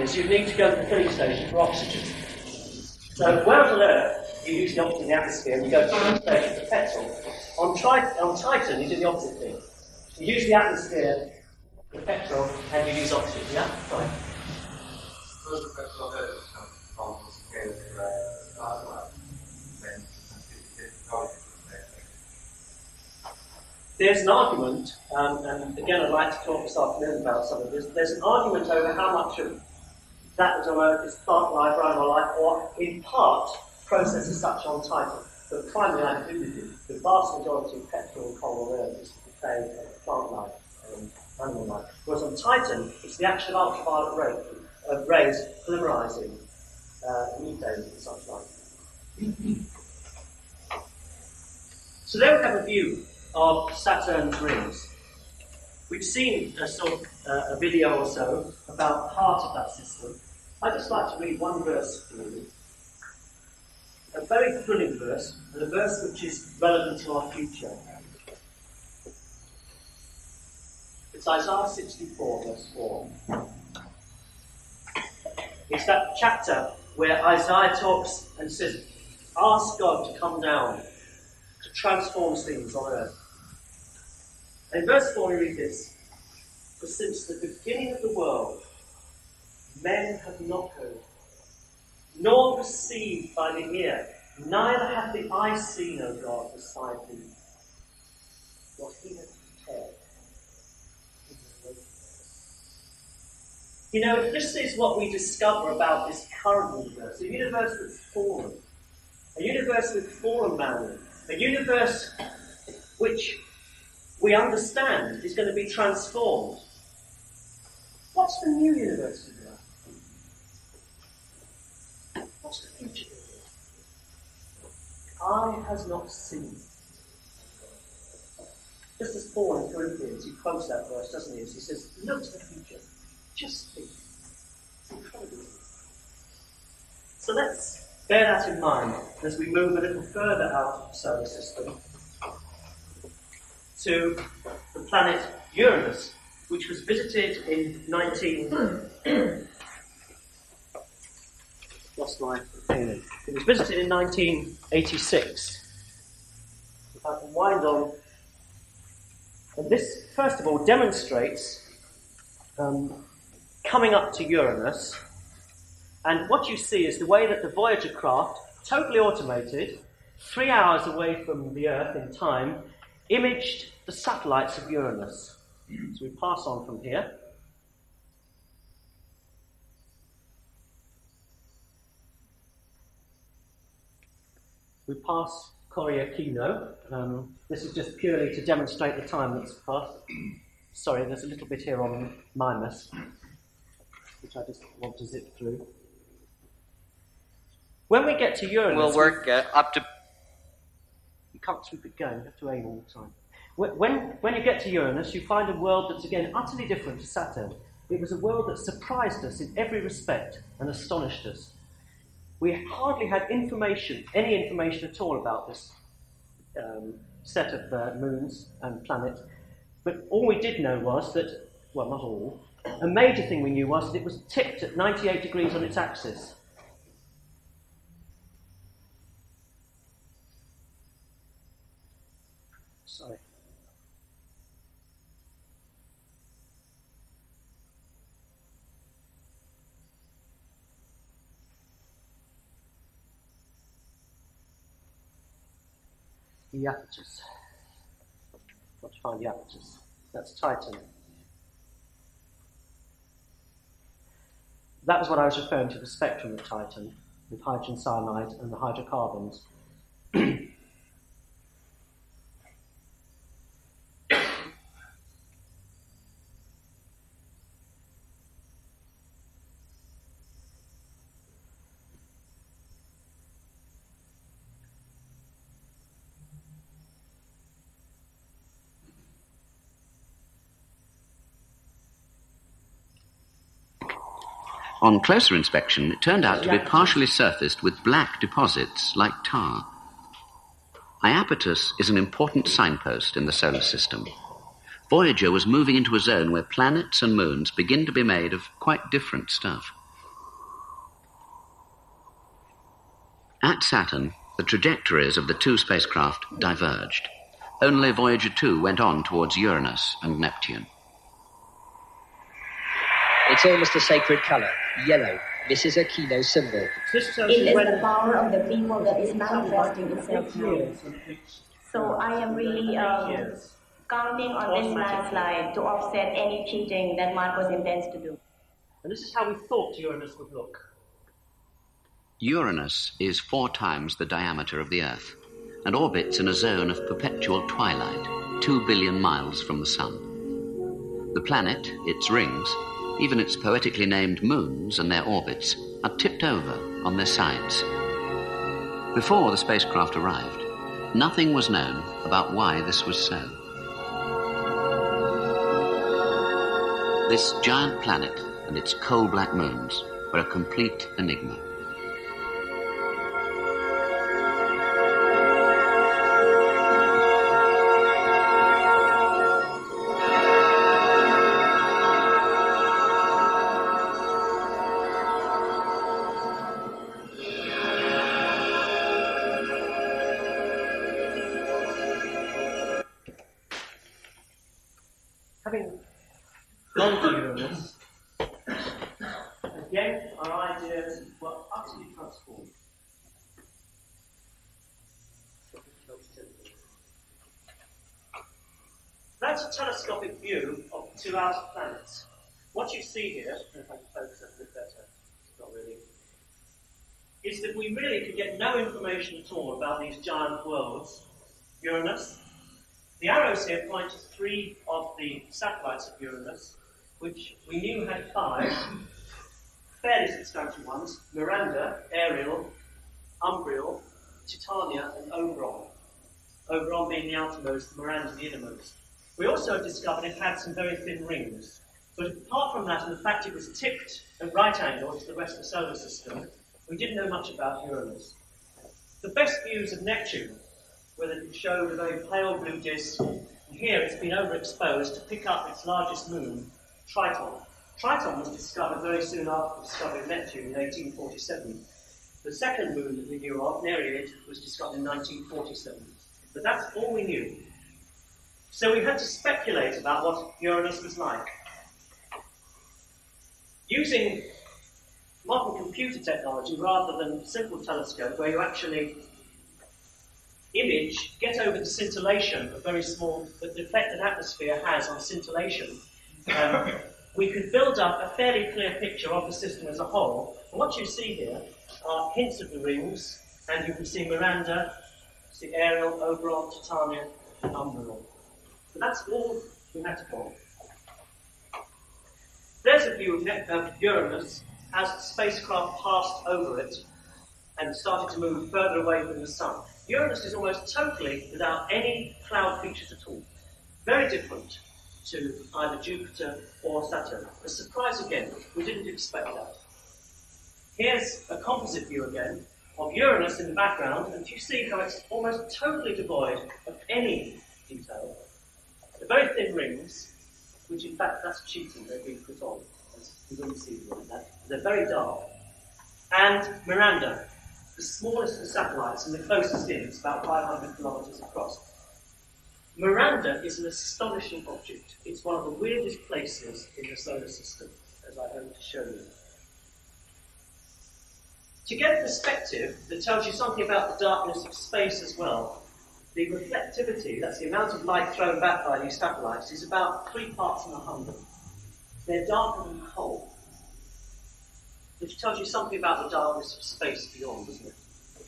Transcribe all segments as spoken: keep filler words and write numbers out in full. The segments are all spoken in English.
is you need to go to the filling station for oxygen. So whereas on Earth, you use the oxygen in the atmosphere and you go to the filling station for petrol. On, tri- on Titan, you do the opposite thing. You use the atmosphere for petrol and you use oxygen. Yeah? Right. There's an argument, um, and again I'd like to talk this afternoon about some of this, there's an argument over how much of that is on Earth is plant life or animal life, or in part processes such on Titan. But primarily I agree with you. The vast majority of petrol and coal on Earth is contained of plant life and animal life. Whereas on Titan, it's the action of ultraviolet ray, uh, rays polymerizing uh, methane and such like. So there we have a view of Saturn's rings. We've seen a sort of uh, a video or so about part of that system. I'd just like to read one verse for you. A very thrilling verse, and a verse which is relevant to our future. It's Isaiah sixty-four, verse four. It's that chapter where Isaiah talks and says, ask God to come down to transform things on earth. And in verse four we read this: for since the beginning of the world, men have not heard, nor perceived by the ear, neither hath the eye seen, O God, beside thee, what he hath prepared. You know, this is what we discover about this current universe, a universe that's fallen, a universe with fallen man, a universe which we understand is going to be transformed. What's the new universe going to be like? What's the future going to be? Eye has not seen. Just as Paul in Corinthians, he quotes that verse, doesn't he? He says, look to the future. Just think. It's incredible. So let's bear that in mind as we move a little further out of the solar system to the planet Uranus, which was visited in nineteen... Lost my opinion. It was visited in nineteen eighty-six. If I can wind on. And this, first of all, demonstrates um, coming up to Uranus. And what you see is the way that the Voyager craft, totally automated, three hours away from the Earth in time, imaged the satellites of Uranus. So we pass on from here. We pass Coriolanus. Um, this is just purely to demonstrate the time that's passed. Sorry, there's a little bit here on Mimas, which I just want to zip through. When we get to Uranus... We'll work uh, up to... You can't keep it going, you have to aim all the time. When, when you get to Uranus, you find a world that's, again, utterly different to Saturn. It was a world that surprised us in every respect and astonished us. We hardly had information, any information at all about this um, set of uh, moons and planets. But all we did know was that, well, not all, a major thing we knew was that it was tipped at ninety-eight degrees on its axis. Sorry. The apertures. Got to find the apertures. That's Titan. That was what I was referring to, the spectrum of Titan, with hydrogen cyanide and the hydrocarbons. On closer inspection, it turned out to be partially surfaced with black deposits like tar. Iapetus is an important signpost in the solar system. Voyager was moving into a zone where planets and moons begin to be made of quite different stuff. At Saturn, the trajectories of the two spacecraft diverged. Only Voyager two went on towards Uranus and Neptune. It's almost a sacred color, yellow. This is a Kino symbol. It is the power of the people that is manifesting itself now. So I am really um, counting on this landslide to offset any cheating that Marcos intends to do. And this is how we thought Uranus would look. Uranus is four times the diameter of the Earth and orbits in a zone of perpetual twilight, two billion miles from the Sun. The planet, its rings, even its poetically named moons and their orbits, are tipped over on their sides. Before the spacecraft arrived, nothing was known about why this was so. This giant planet and its coal-black moons were a complete enigma. Having gone to Uranus, again, our ideas were utterly transformed. That's a telescopic view of the two outer planets. What you see here, if I can focus that a bit better, not really, is that we really could get no information at all about these giant worlds. Uranus. The arrows here point to three of the satellites of Uranus, which we knew had five fairly substantial ones: Miranda, Ariel, Umbriel, Titania, and Oberon. Oberon being the outermost, Miranda the innermost. We also discovered it had some very thin rings. But apart from that, and the fact it was tipped at right angles to the rest of the solar system, we didn't know much about Uranus. The best views of Neptune, where it showed a very pale blue disk, and here it's been overexposed to pick up its largest moon, Triton. Triton was discovered very soon after the discovery of Neptune in eighteen forty-seven. The second moon that we knew of, Nereid, was discovered in nineteen forty-seven. But that's all we knew. So we had to speculate about what Uranus was like. Using modern computer technology rather than simple telescope, where you actually image, get over the scintillation of very small, the effect an atmosphere has on scintillation, um, we could build up a fairly clear picture of the system as a whole. And what you see here are hints of the rings, and you can see Miranda, see Ariel, Oberon, Titania, and Umbriel. So that's all we had to go. There's a view of, ne- of Uranus as the spacecraft passed over it and started to move further away from the Sun. Uranus is almost totally without any cloud features at all. Very different to either Jupiter or Saturn. A surprise again, we didn't expect that. Here's a composite view again of Uranus in the background, and you see how it's almost totally devoid of any detail. The very thin rings, which in fact that's cheating, they've been put on, as you wouldn't see them like that. They're very dark. And Miranda, the smallest of the satellites and the closest in, it's about five hundred kilometers across. Miranda is an astonishing object. It's one of the weirdest places in the solar system, as I hope to show you. To get a perspective that tells you something about the darkness of space as well, the reflectivity, that's the amount of light thrown back by these satellites, is about three parts in a hundred. They're darker than coal, which tells you something about the darkness of space beyond, doesn't it?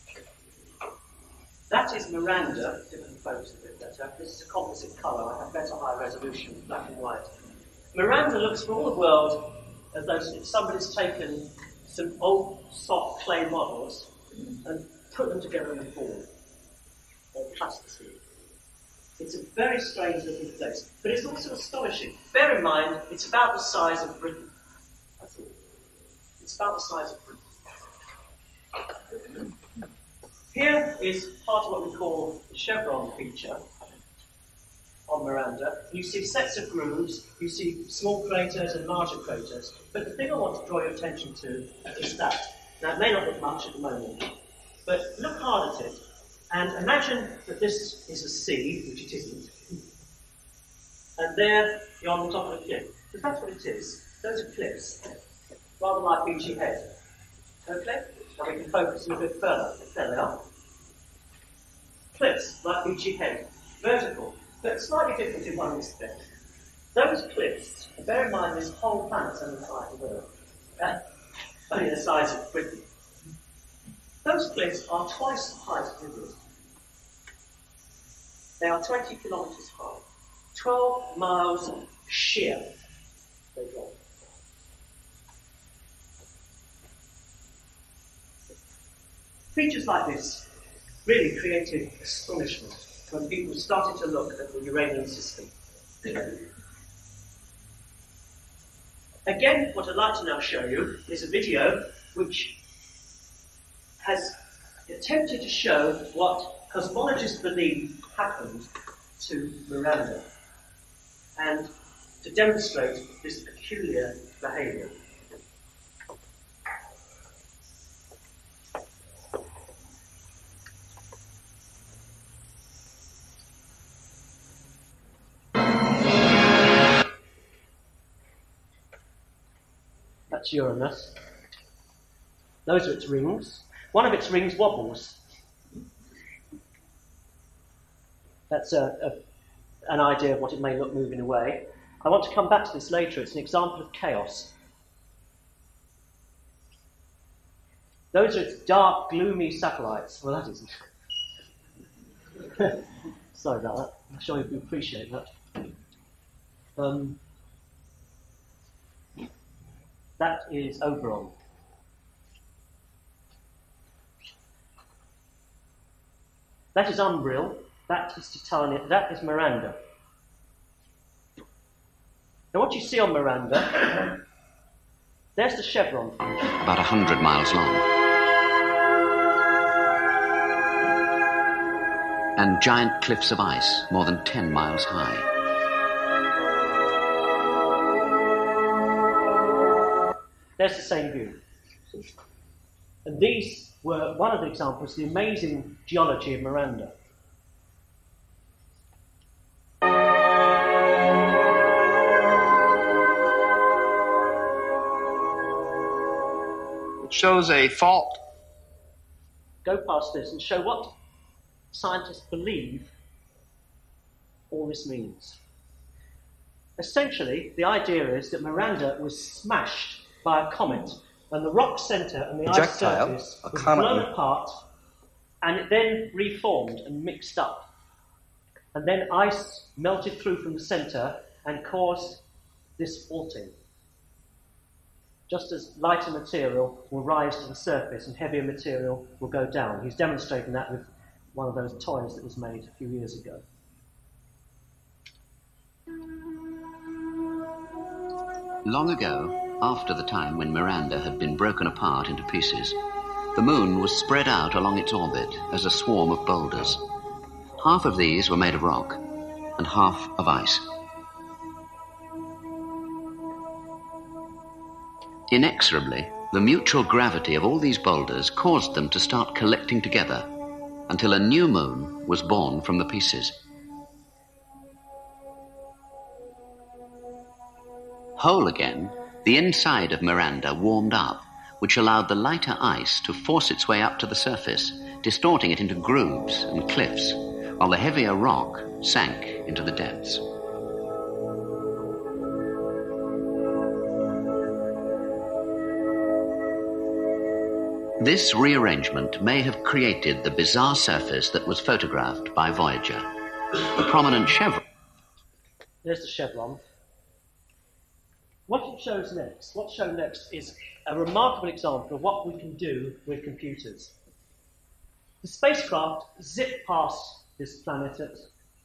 That is Miranda, if I can focus a bit better. This is a composite colour, I have better high resolution, black and white. Miranda looks for all the world as though somebody's taken some old soft clay models and put them together in a ball, or plasticine. It's a very strange looking place, but it's also astonishing. Bear in mind, it's about the size of Britain. That's all. It's about the size of Britain. Here is part of what we call the chevron feature on Miranda. You see sets of grooves, you see small craters and larger craters, but the thing I want to draw your attention to is that. Now, it may not look much at the moment, But look hard at it, and imagine that this is a sea, which it isn't, and there you're on the top of a cliff. Because that's what it is. Those are cliffs, rather like Beachy Head. Okay? Now we can focus a little bit further. There they are. Cliffs, like Beachy Head. Vertical, but slightly different in one respect. Those cliffs, bear in mind this whole planet's only the size of Earth. Okay? Only the size of Britain. Those cliffs are twice the height of Everest. They are twenty kilometres high. twelve miles sheer they go. Features like this really created astonishment when people started to look at the Uranian system. Again, what I'd like to now show you is a video which has attempted to show what cosmologists believe happened to Miranda and to demonstrate this peculiar behaviour. That's Uranus. Those are its rings. One of its rings wobbles. That's a, a, an idea of what it may look moving away. I want to come back to this later. It's an example of chaos. Those are its dark, gloomy satellites. Well, that isn't. Sorry about that. I'm sure you appreciate that. Um, that is Oberon. That is Umbriel. That is Titania. That is Miranda. Now, what you see on Miranda, there's the chevron. About a hundred miles long. And giant cliffs of ice, more than ten miles high. There's the same view. And these were one of the examples, the amazing geology of Miranda. It shows a fault. Go past this and show what scientists believe all this means. Essentially, the idea is that Miranda was smashed by a comet, and the rock centre and the ice surface was blown apart, and it then reformed and mixed up. And then ice melted through from the centre and caused this faulting. Just as lighter material will rise to the surface and heavier material will go down. He's demonstrating that with one of those toys that was made a few years ago. Long ago, after the time when Miranda had been broken apart into pieces, the moon was spread out along its orbit as a swarm of boulders. Half of these were made of rock, and half of ice. Inexorably, the mutual gravity of all these boulders caused them to start collecting together until a new moon was born from the pieces. Whole again, the inside of Miranda warmed up, which allowed the lighter ice to force its way up to the surface, distorting it into grooves and cliffs, while the heavier rock sank into the depths. This rearrangement may have created the bizarre surface that was photographed by Voyager. The prominent chevron. There's the chevron. What it shows next, what's shown next is a remarkable example of what we can do with computers. The spacecraft zipped past this planet at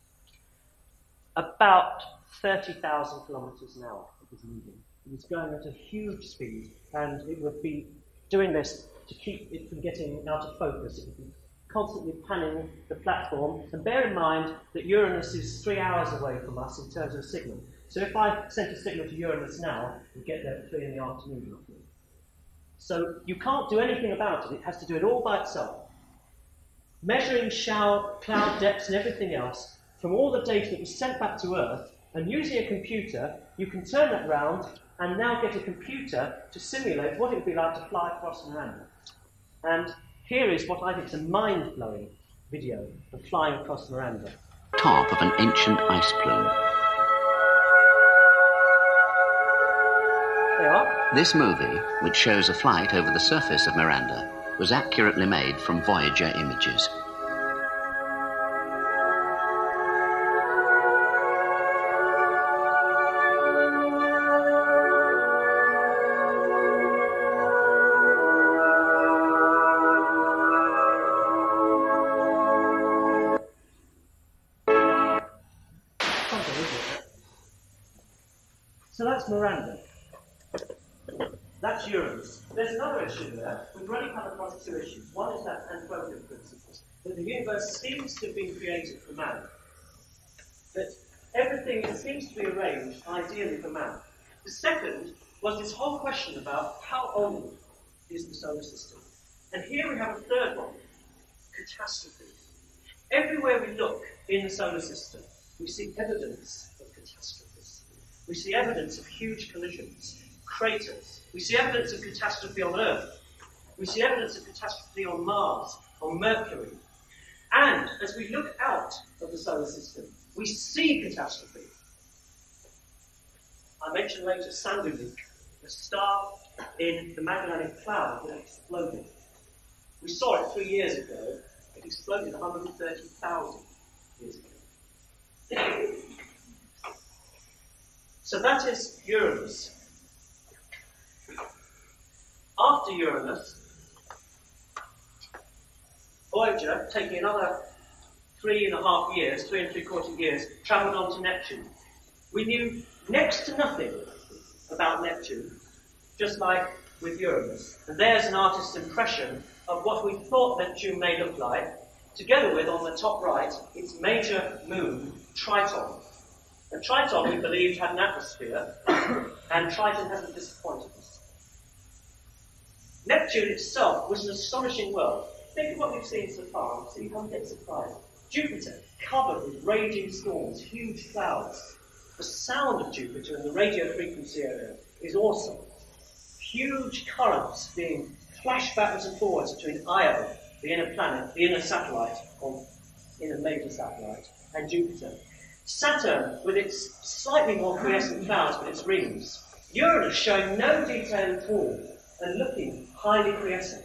about thirty thousand kilometres an hour. It was moving. It was going at a huge speed, and it would be doing this to keep it from getting out of focus. It would be constantly panning the platform. And bear in mind that Uranus is three hours away from us in terms of signal. So if I sent a signal to Uranus now, we'd get there at three in the afternoon. So you can't do anything about it. It has to do it all by itself. measuring shower, cloud depths and everything else from all the data that was sent back to Earth, and using a computer, you can turn that round and now get a computer to simulate what it would be like to fly across Miranda. And here is what I think is a mind-blowing video of flying across Miranda. Top of an ancient ice plume. There you are. This movie, which shows a flight over the surface of Miranda, was accurately made from Voyager images. So that's Miranda. That's Uranus. There's another issue there. We've already come across two issues. One is that anthropic principle, that the universe seems to have been created for man. That everything seems to be arranged ideally for man. The second was this whole question about how old is the solar system. And here we have a third one, catastrophe. Everywhere we look in the solar system, we see evidence of catastrophes. We see evidence of huge collisions, craters. We see evidence of catastrophe on Earth. We see evidence of catastrophe on Mars, on Mercury. And as we look out of the solar system, we see catastrophe. I mentioned later Sanduleak, a star in the Magellanic Cloud that exploded. We saw it three years ago. It exploded one hundred thirty thousand years ago. So that is Uranus. After Uranus, Voyager, taking another three and a half years, three and three quarter years, travelled on to Neptune. We knew next to nothing about Neptune, just like with Uranus. And there's an artist's impression of what we thought Neptune may look like, together with, on the top right, its major moon, Triton. And Triton, we believed, had an atmosphere, and Triton hasn't disappointed us. Neptune itself was an astonishing world. Think of what we've seen so far, so you can't get surprised. Jupiter, covered with raging storms, huge clouds. The sound of Jupiter in the radio frequency area is awesome. Huge currents being flashed backwards and forwards between Io, the inner planet, the inner satellite, or inner major satellite, and Jupiter. Saturn, with its slightly more quiescent clouds with its rings. Uranus showing no detail at all and looking highly quiescent.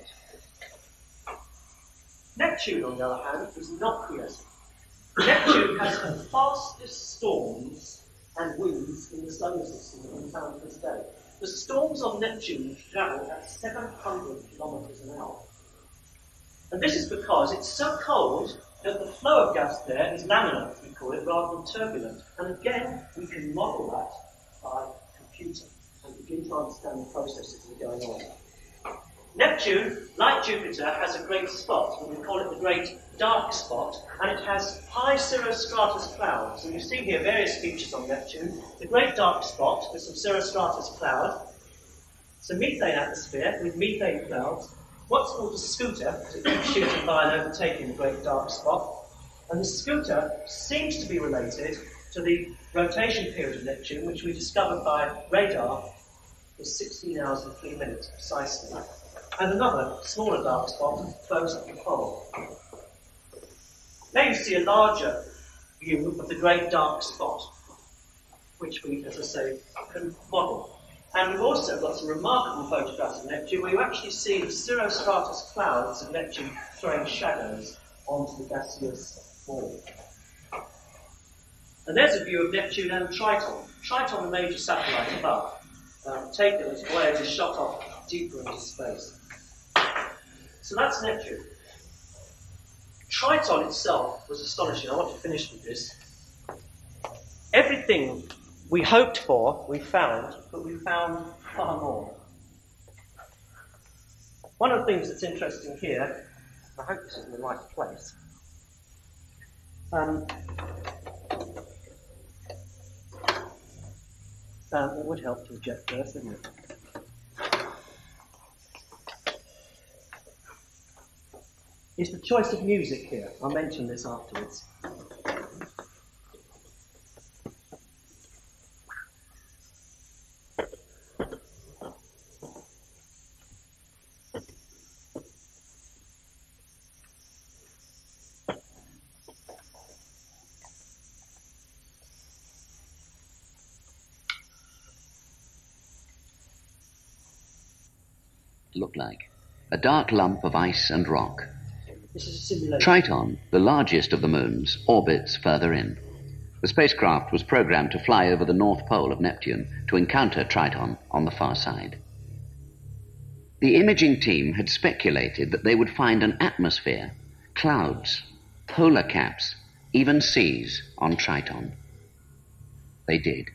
Neptune, on the other hand, is not quiescent. Neptune has the fastest storms and winds in the solar system that we found to this day. The storms on Neptune travel at seven hundred kilometres an hour. And this is because it's so cold that the flow of gas there is laminar, we call it, rather than turbulent. And again, we can model that by computer and begin to understand the processes that are going on. Neptune, like Jupiter, has a great spot, and we call it the Great Dark Spot, and it has high cirrostratus clouds. And you see here various features on Neptune. The Great Dark Spot with some cirrostratus cloud, some methane atmosphere with methane clouds, what's called a scooter, because it keeps shooting by and overtaking the Great Dark Spot. And the scooter seems to be related to the rotation period of Neptune, which we discovered by radar was sixteen hours and three minutes precisely. And another, smaller dark spot close to the pole. Now you see a larger view of the Great Dark Spot, which we, as I say, can model. And we've also got some remarkable photographs of Neptune where you actually see the cirrostratus clouds of Neptune throwing shadows onto the gaseous wall. And there's a view of Neptune and Triton. Triton, the major satellite above, um, taken as Voyager shot off deeper into space. So that's Neptune. Triton itself was astonishing. I want to finish with this. Everything we hoped for, we found, but we found far more. One of the things that's interesting here, I hope this is in the right place, um, um, it would help to eject first, wouldn't it? is the choice of music here. I'll mention this afterwards. Look like a dark lump of ice and rock. This is a simulation. Triton, the largest of the moons, orbits further in. The spacecraft was programmed to fly over the North Pole of Neptune to encounter Triton on the far side. The imaging team had speculated that they would find an atmosphere, clouds, polar caps, even seas on Triton. They did.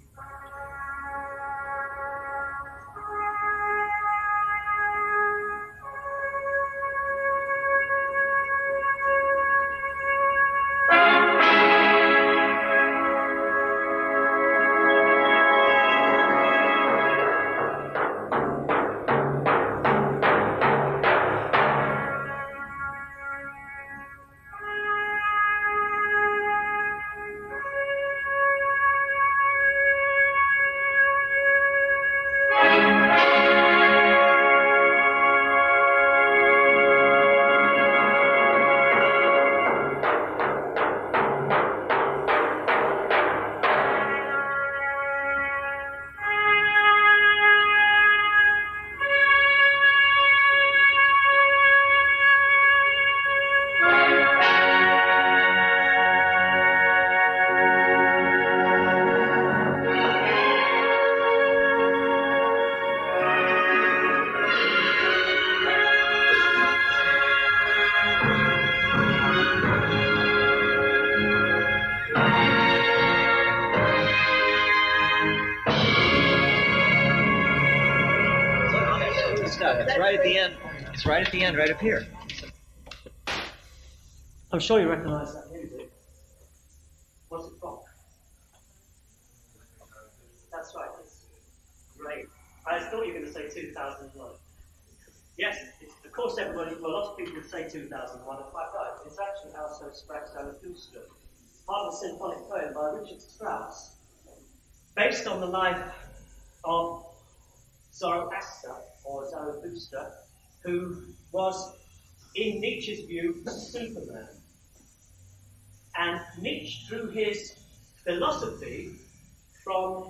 It's right at the end. It's right at the end, right up here. I'm sure you recognise that music. What's it from? That's right. It's great. I thought you were going to say two thousand one. Yes, it's, of course everybody, well, a lot of people would say two thousand one, and quite right. It's actually Also sprach Zarathustra, part of a symphonic poem by Richard Strauss, based on the life of Zoroaster, or Zarathustra, who was, in Nietzsche's view, Superman. And Nietzsche drew his philosophy from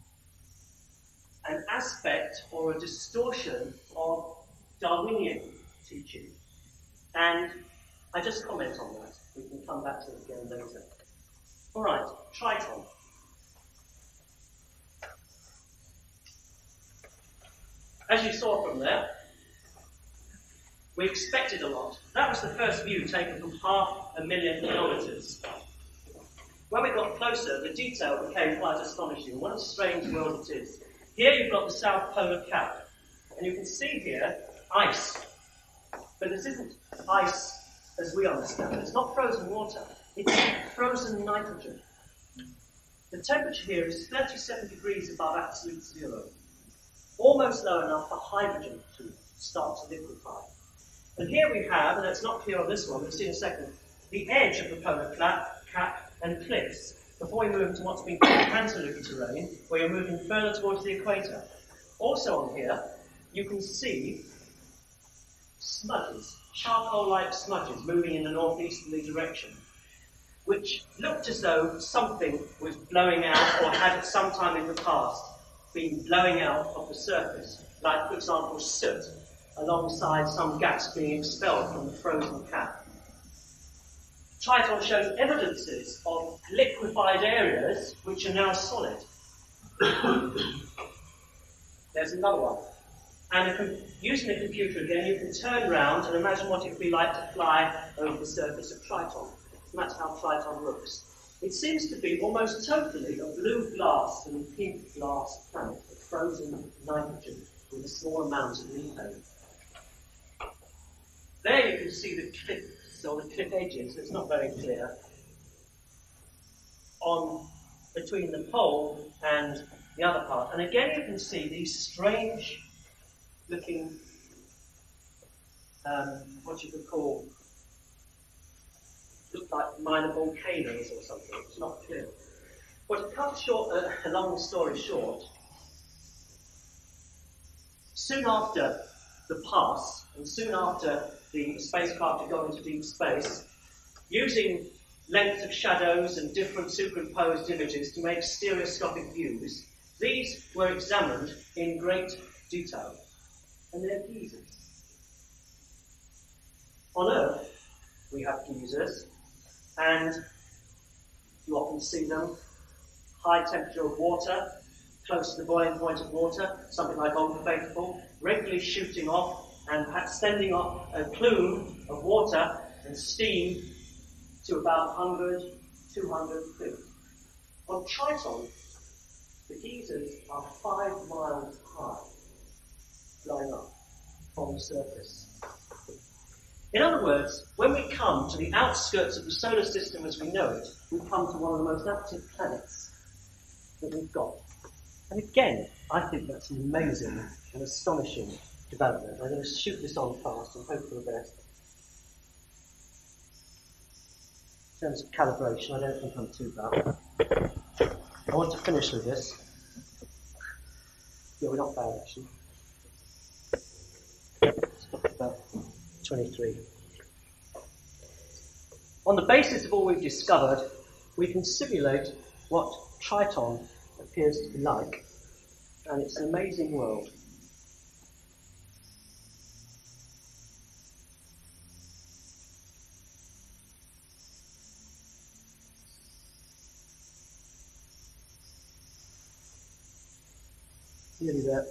an aspect or a distortion of Darwinian teaching. And I just comment on that. We can come back to it again later. All right, Triton. As you saw from there, we expected a lot. That was the first view taken from half a million kilometres. When we got closer, the detail became quite astonishing. What a strange world it is. Here you've got the South Polar Cap, and you can see here ice. But this isn't ice as we understand it. It's not frozen water. It's frozen nitrogen. The temperature here is thirty-seven degrees above absolute zero. Almost low enough for hydrogen to start to liquefy. And here we have, and it's not clear on this one, we'll see in a second, the edge of the polar cap and cliffs before we move into what's been called Cantaloupe terrain, where you're moving further towards the equator. Also on here, you can see smudges, charcoal-like smudges moving in a northeasterly direction, which looked as though something was blowing out or had at some time in the past been blowing out of the surface, like, for example, soot, alongside some gas being expelled from the frozen cap. Triton shows evidences of liquefied areas which are now solid. There's another one. And if, using the computer again, you can turn round and imagine what it would be like to fly over the surface of Triton. And that's how Triton looks. It seems to be almost totally a blue glass and pink glass planet of frozen nitrogen with a small amount of methane. There you can see the cliffs, or the cliff edges, it's not very clear, on between the pole and the other part. And again you can see these strange looking, um, what you could call looked like minor volcanoes or something. It's not clear. But to cut short, uh, a long story short, soon after the pass, and soon after the spacecraft had gone into deep space, using length of shadows and different superimposed images to make stereoscopic views, these were examined in great detail. And they're geysers. On Earth, we have geysers, and you often see them. High temperature of water, close to the boiling point of water, something like Old Faithful, regularly shooting off and perhaps sending off a plume of water and steam to about one hundred, two hundred feet. On Triton, the geysers are five miles high, flying up from the surface. In other words, when we come to the outskirts of the solar system as we know it, we come to one of the most active planets that we've got. And again, I think that's an amazing and astonishing development. I'm going to shoot this on fast and hope for the best. In terms of calibration, I don't think I'm too bad. I want to finish with this. Yeah, we're not bad actually. Stop at about twenty-three. On the basis of all we've discovered, we can simulate what Triton appears to be like, and it's an amazing world. Nearly there.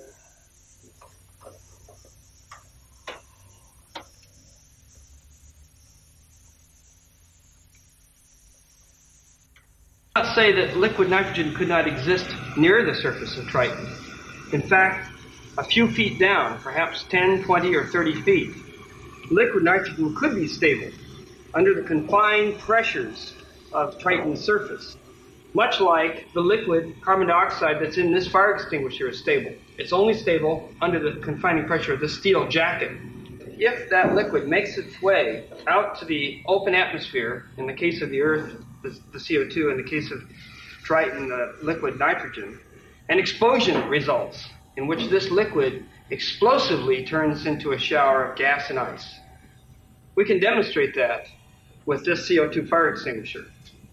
Not say that liquid nitrogen could not exist near the surface of Triton. In fact, a few feet down, perhaps ten, twenty, or thirty feet, liquid nitrogen could be stable under the confined pressures of Triton's surface, much like the liquid carbon dioxide that's in this fire extinguisher is stable. It's only stable under the confining pressure of the steel jacket. If that liquid makes its way out to the open atmosphere, in the case of the Earth, the, the C O two, in the case of Triton, the liquid nitrogen, an explosion results in which this liquid explosively turns into a shower of gas and ice. We can demonstrate that with this C O two fire extinguisher.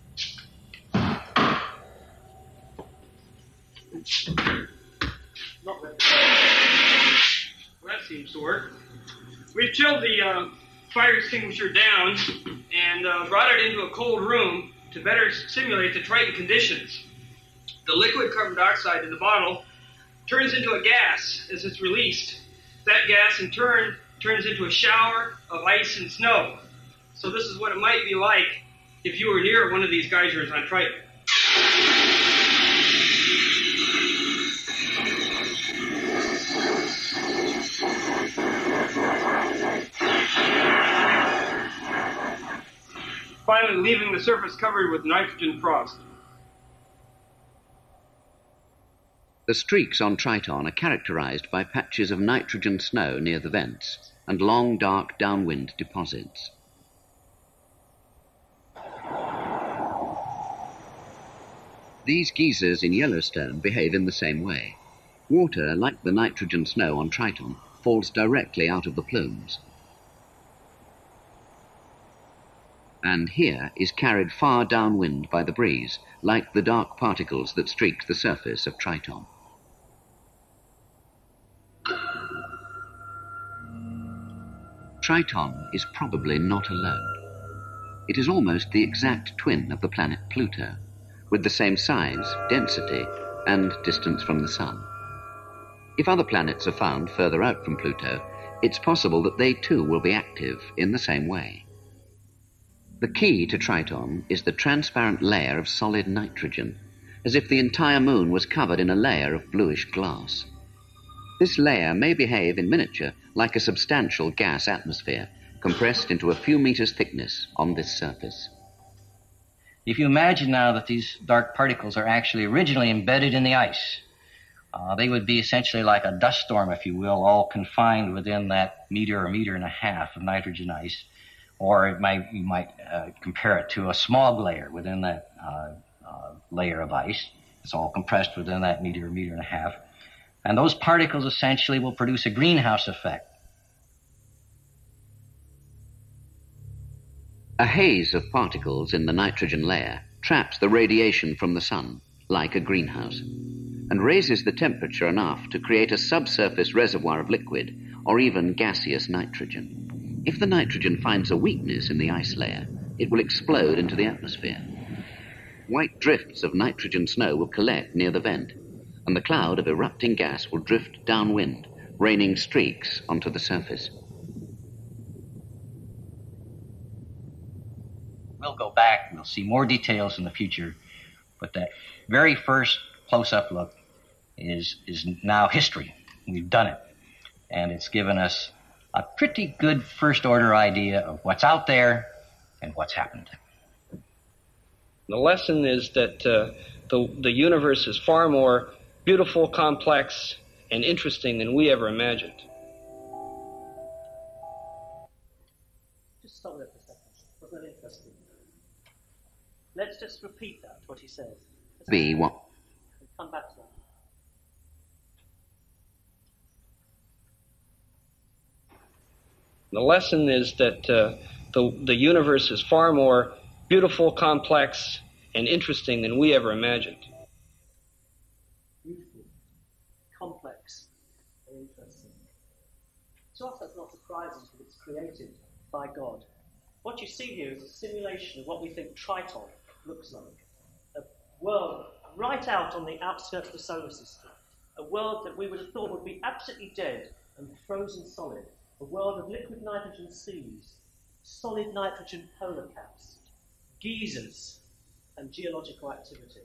Not really. Well, that seems to work. We've chilled the uh, fire extinguisher down and uh, brought it into a cold room to better simulate the Triton conditions. The liquid carbon dioxide in the bottle turns into a gas as it's released. That gas, in turn, turns into a shower of ice and snow. So this is what it might be like if you were near one of these geysers on Triton. Finally, leaving the surface covered with nitrogen frost. The streaks on Triton are characterized by patches of nitrogen snow near the vents and long, dark, downwind deposits. These geysers in Yellowstone behave in the same way. Water, like the nitrogen snow on Triton, falls directly out of the plumes, and here is carried far downwind by the breeze, like the dark particles that streak the surface of Triton. Triton is probably not alone. It is almost the exact twin of the planet Pluto, with the same size, density, and distance from the Sun. If other planets are found further out from Pluto, it's possible that they too will be active in the same way. The key to Triton is the transparent layer of solid nitrogen, as if the entire moon was covered in a layer of bluish glass. This layer may behave in miniature like a substantial gas atmosphere, compressed into a few meters thickness on this surface. If you imagine now that these dark particles are actually originally embedded in the ice, uh, they would be essentially like a dust storm, if you will, all confined within that meter or meter and a half of nitrogen ice. Or it might, you might uh, compare it to a smog layer within that uh, uh, layer of ice. It's all compressed within that meter, meter and a half. And those particles essentially will produce a greenhouse effect. A haze of particles in the nitrogen layer traps the radiation from the sun, like a greenhouse, and raises the temperature enough to create a subsurface reservoir of liquid or even gaseous nitrogen. If the nitrogen finds a weakness in the ice layer, it will explode into the atmosphere. White drifts of nitrogen snow will collect near the vent, and the cloud of erupting gas will drift downwind, raining streaks onto the surface. We'll go back and we'll see more details in the future, but that very first close-up look is, is now history. We've done it, and it's given us a pretty good first-order idea of what's out there and what's happened. The lesson is that uh, the, the universe is far more beautiful, complex, and interesting than we ever imagined. Just stop there for a second. Wasn't that interesting? Let's just repeat that, what he says. Let's Be what? Come back to that. The lesson is that uh, the, the universe is far more beautiful, complex, and interesting than we ever imagined. Beautiful, complex, and interesting. To us, that's not surprising because it's created by God. What you see here is a simulation of what we think Triton looks like. A world right out on the outskirts of the solar system. A world that we would have thought would be absolutely dead and frozen solid. A world of liquid nitrogen seas, solid nitrogen polar caps, geysers, and geological activity.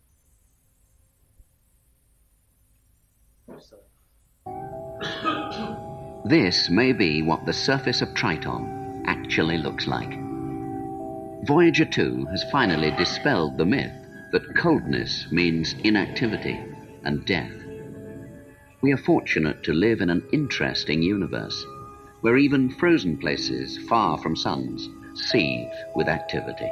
This may be what the surface of Triton actually looks like. Voyager two has finally dispelled the myth that coldness means inactivity and death. We are fortunate to live in an interesting universe where even frozen places far from suns seethe with activity.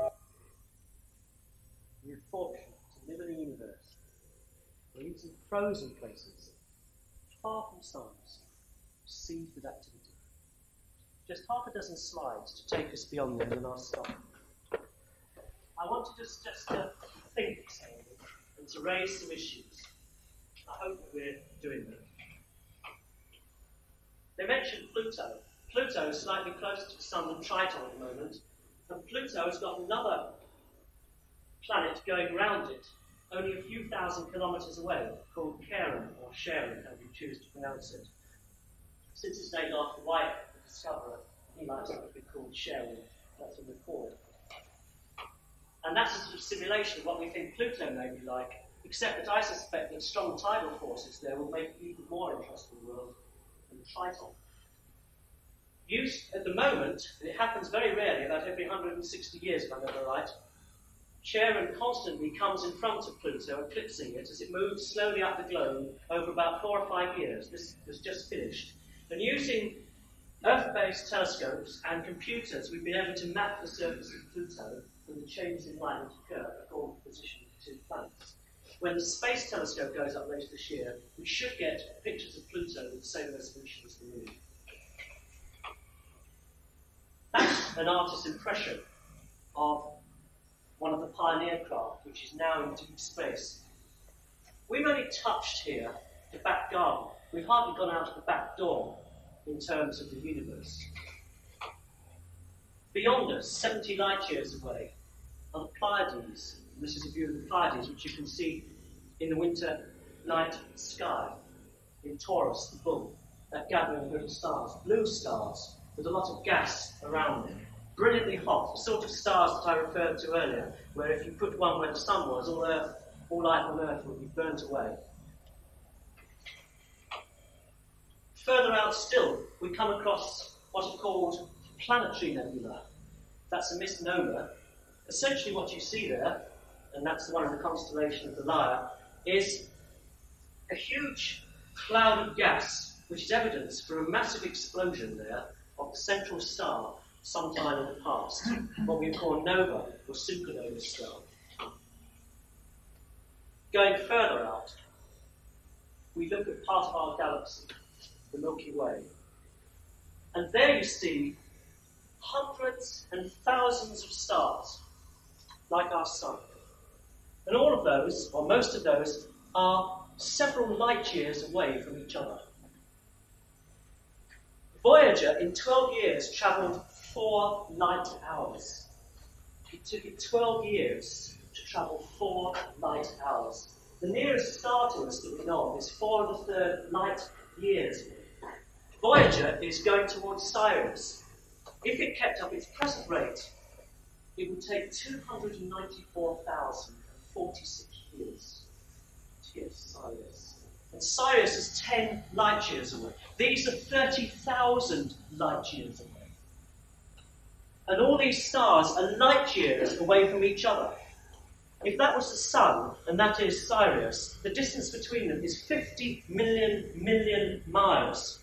We are fortunate to live in a universe where even frozen places far from suns seethe with activity. Just half a dozen slides to take us beyond them, and then I'll stop. I want to just, just to think and to raise some issues. I hope that we're doing that. They mentioned Pluto. Pluto is slightly closer to the Sun than Triton at the moment, and Pluto has got another planet going around it, only a few thousand kilometres away, called Charon, or Charon, however you choose to pronounce it. Since it's named after White, the discoverer, he likes it to be called Charon. That's what we call it. And that's a sort of simulation of what we think Pluto may be like, except that I suspect that strong tidal forces there will make it an even more interesting world than Triton. Used at the moment, and it happens very rarely, about every one hundred sixty years, if I remember right, Charon constantly comes in front of Pluto, eclipsing it as it moves slowly up the globe over about four or five years. This was just finished. And using Earth-based telescopes and computers, we've been able to map the surface of Pluto and the changes in light that occur according to the position of the two planets. When the Space Telescope goes up later this year, we should get pictures of Pluto with the same resolution as the Moon. That's an artist's impression of one of the Pioneer craft, which is now in deep space. We've only touched here the back garden. We've hardly gone out of the back door in terms of the universe. Beyond us, seventy light years away, are the Pleiades. This is a view of the Pleiades, which you can see in the winter night sky, in Taurus, the bull, that gathering of little stars, blue stars, with a lot of gas around them. Brilliantly hot, the sort of stars that I referred to earlier, where if you put one where the sun was, all Earth, all life on Earth would be burnt away. Further out still, we come across what are called planetary nebulae. That's a misnomer. Essentially what you see there, and that's the one in the constellation of the Lyre, is a huge cloud of gas, which is evidence for a massive explosion there of the central star, sometime in the past, what we call nova or supernova star. Going further out, we look at part of our galaxy, the Milky Way, and there you see hundreds and thousands of stars, like our sun. And all of those, or most of those, are several light years away from each other. Voyager, in twelve years, travelled four light hours. It took it twelve years to travel four light hours. The nearest star to us that we know of is four and a third light years. Voyager is going towards Sirius. If it kept up its present rate, it would take two hundred ninety-four thousand forty-six years to get to Sirius. And Sirius is ten light years away. These are thirty thousand light years away. And all these stars are light years away from each other. If that was the Sun, and that is Sirius, the distance between them is fifty million million miles.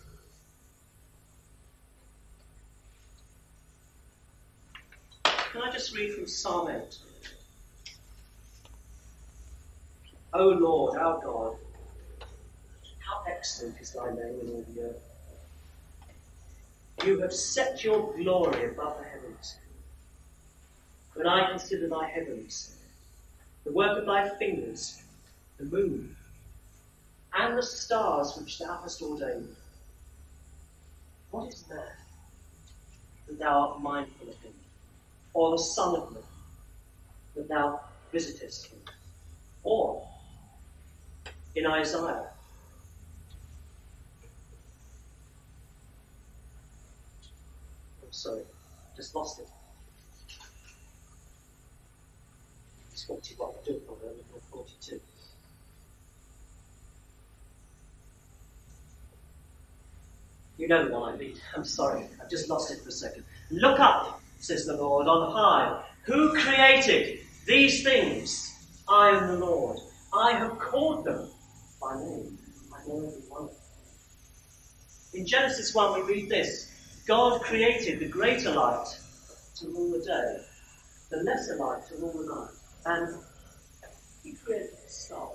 Can I just read from Psalm eight? O Lord, our God, how excellent is thy name in all the earth. You have set your glory above the heavens. When I consider thy heavens, the work of thy fingers, the moon, and the stars which thou hast ordained, what is man that thou art mindful of him, or the son of man that thou visitest him? Or, in Isaiah, I'm sorry, just lost it. It's forty-one, I do apologize, I'm forty-two. You know the one I mean. I'm sorry, I've just lost it for a second. Look up, says the Lord, on high. Who created these things? I am the Lord. I have called them by name. I know every one of them. In Genesis one we read this. God created the greater light to rule the day, the lesser light to rule the night. And he created the stars.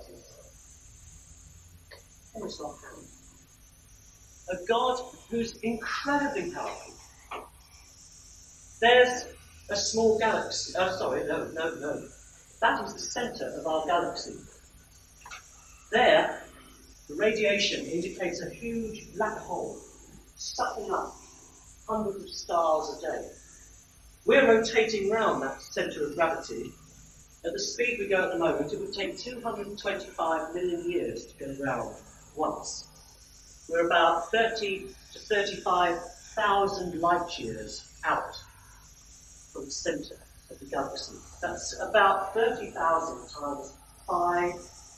Almost like hand. A God who's incredibly powerful. There's a small galaxy. Oh, sorry, no, no, no. That is the centre of our galaxy. There, the radiation indicates a huge black hole, sucking up hundreds of stars a day. We're rotating round that centre of gravity. At the speed we go at the moment, it would take two hundred twenty-five million years to go round once. We're about thirty to thirty-five thousand light years out from the centre of the galaxy. That's about thirty thousand times five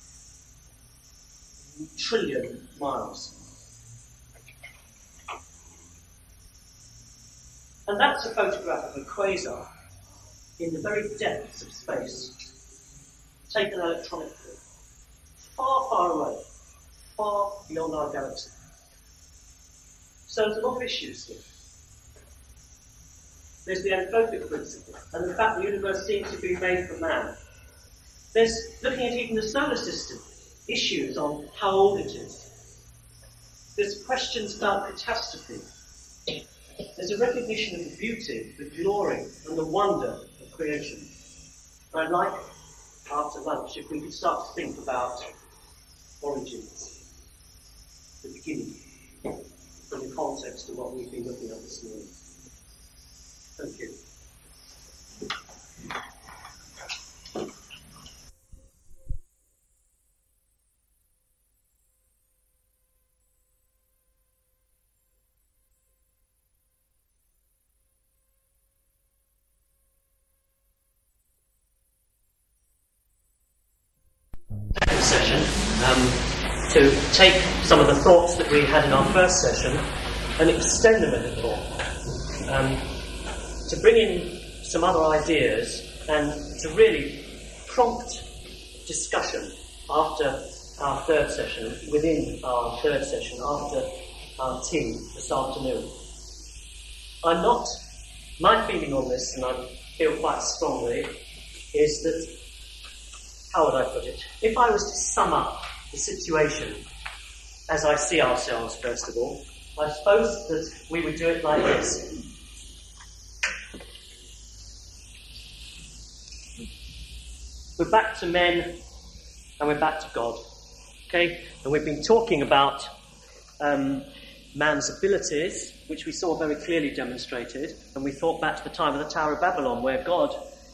trillion miles. And that's a photograph of a quasar in the very depths of space, taken electronically, far, far away, far beyond our galaxy. So there's a lot of issues here. There's the anthropic principle, and the fact the universe seems to be made for man. There's, looking at even the solar system, issues on how old it is. There's questions about catastrophe. There's a recognition of the beauty, the glory, and the wonder of creation. And I'd like, after lunch, if we could start to think about origins, the beginning, in the context of what we've been looking at this morning. Thank you. Second session, um, to take some of the thoughts that we had in our first session and extend them a little, um, to bring in some other ideas and to really prompt discussion after our third session, within our third session, after our tea this afternoon. I'm not My feeling on this, and I feel quite strongly, is that, how would I put it? If I was to sum up the situation as I see ourselves, first of all, I suppose that we would do it like this. We're back to men and we're back to God. Okay? And we've been talking about um, man's abilities, which we saw very clearly demonstrated, and we thought back to the time of the Tower of Babylon, where God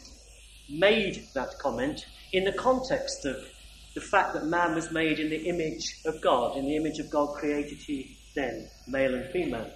made that comment in the context of the fact that man was made in the image of God. In the image of God created he then, male and female.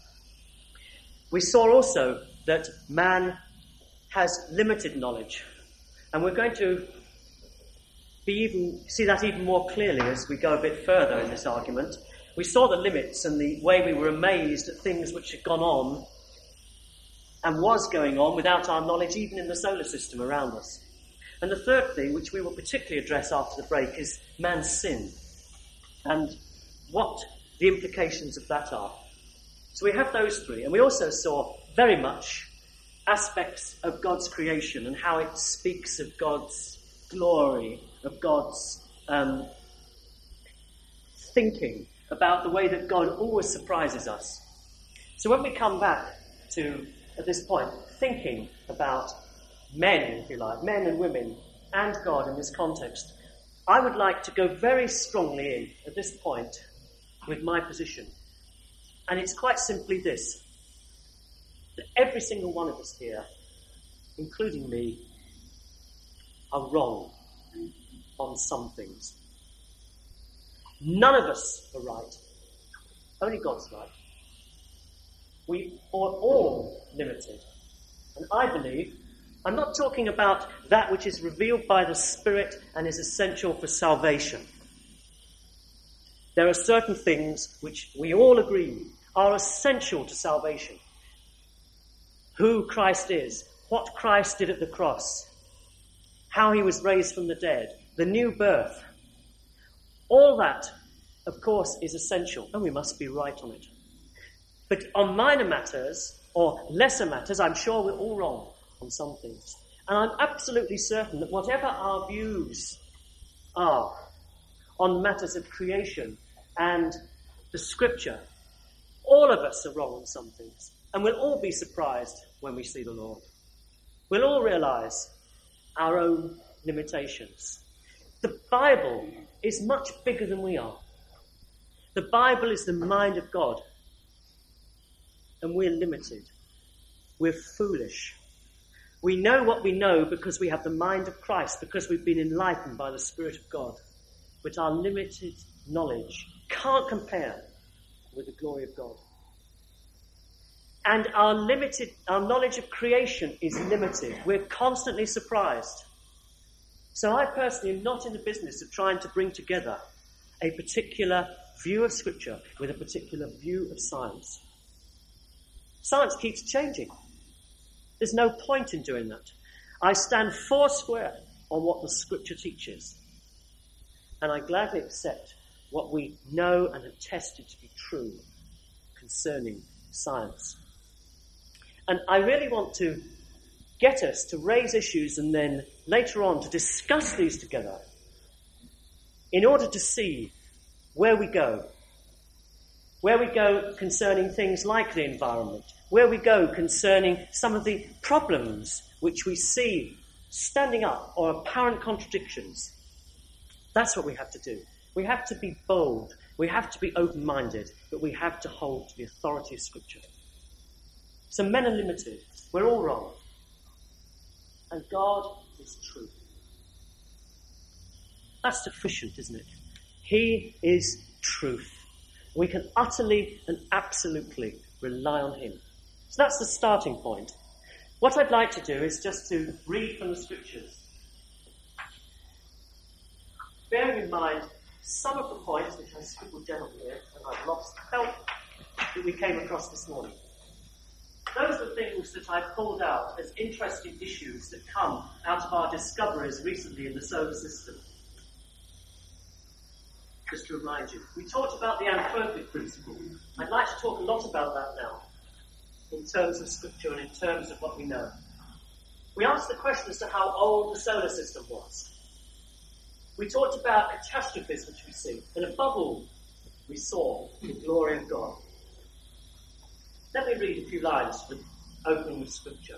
We saw also that man has limited knowledge, and we're going to be even see that even more clearly as we go a bit further in this argument. We saw the limits and the way we were amazed at things which had gone on and was going on without our knowledge, even in the solar system around us. And the third thing, which we will particularly address after the break, is man's sin and what the implications of that are. So we have those three, and we also saw very much aspects of God's creation and how it speaks of God's glory, of God's um, thinking about the way that God always surprises us. So when we come back to, at this point, thinking about men, if you like, men and women, and God in this context, I would like to go very strongly in, at this point, with my position. And it's quite simply this, that every single one of us here, including me, are wrong on some things. None of us are right. Only God's right. We are all limited. And I believe, I'm not talking about that which is revealed by the Spirit and is essential for salvation. There are certain things which we all agree are essential to salvation. Who Christ is, what Christ did at the cross, how he was raised from the dead, the new birth. All that, of course, is essential, and we must be right on it. But on minor matters, or lesser matters, I'm sure we're all wrong on some things. And I'm absolutely certain that whatever our views are on matters of creation and the Scripture, all of us are wrong on some things. And we'll all be surprised when we see the Lord. We'll all realize our own limitations. The Bible is much bigger than we are. The Bible is the mind of God. And we're limited. We're foolish. We know what we know because we have the mind of Christ, because we've been enlightened by the Spirit of God. But our limited knowledge can't compare with the glory of God. And our limited, our knowledge of creation is limited. We're constantly surprised. So I personally am not in the business of trying to bring together a particular view of Scripture with a particular view of science. Science keeps changing. There's no point in doing that. I stand four square on what the Scripture teaches. And I gladly accept what we know and have tested to be true concerning science. And I really want to get us to raise issues and then later on to discuss these together in order to see where we go. Where we go concerning things like the environment. Where we go concerning some of the problems which we see standing up or apparent contradictions. That's what we have to do. We have to be bold. We have to be open-minded. But we have to hold to the authority of Scripture. So men are limited. We're all wrong. And God is true. That's sufficient, isn't it? He is truth. We can utterly and absolutely rely on him. So that's the starting point. What I'd like to do is just to read from the Scriptures. Bearing in mind some of the points which I scribbled down here and I've lost help that we came across this morning. Those are things that I pulled out as interesting issues that come out of our discoveries recently in the solar system. Just to remind you, we talked about the anthropic principle. I'd like to talk a lot about that now in terms of Scripture and in terms of what we know. We asked the question as to how old the solar system was. We talked about catastrophes which we see, and above all, we saw the glory of God. Let me read a few lines from the opening of Scripture.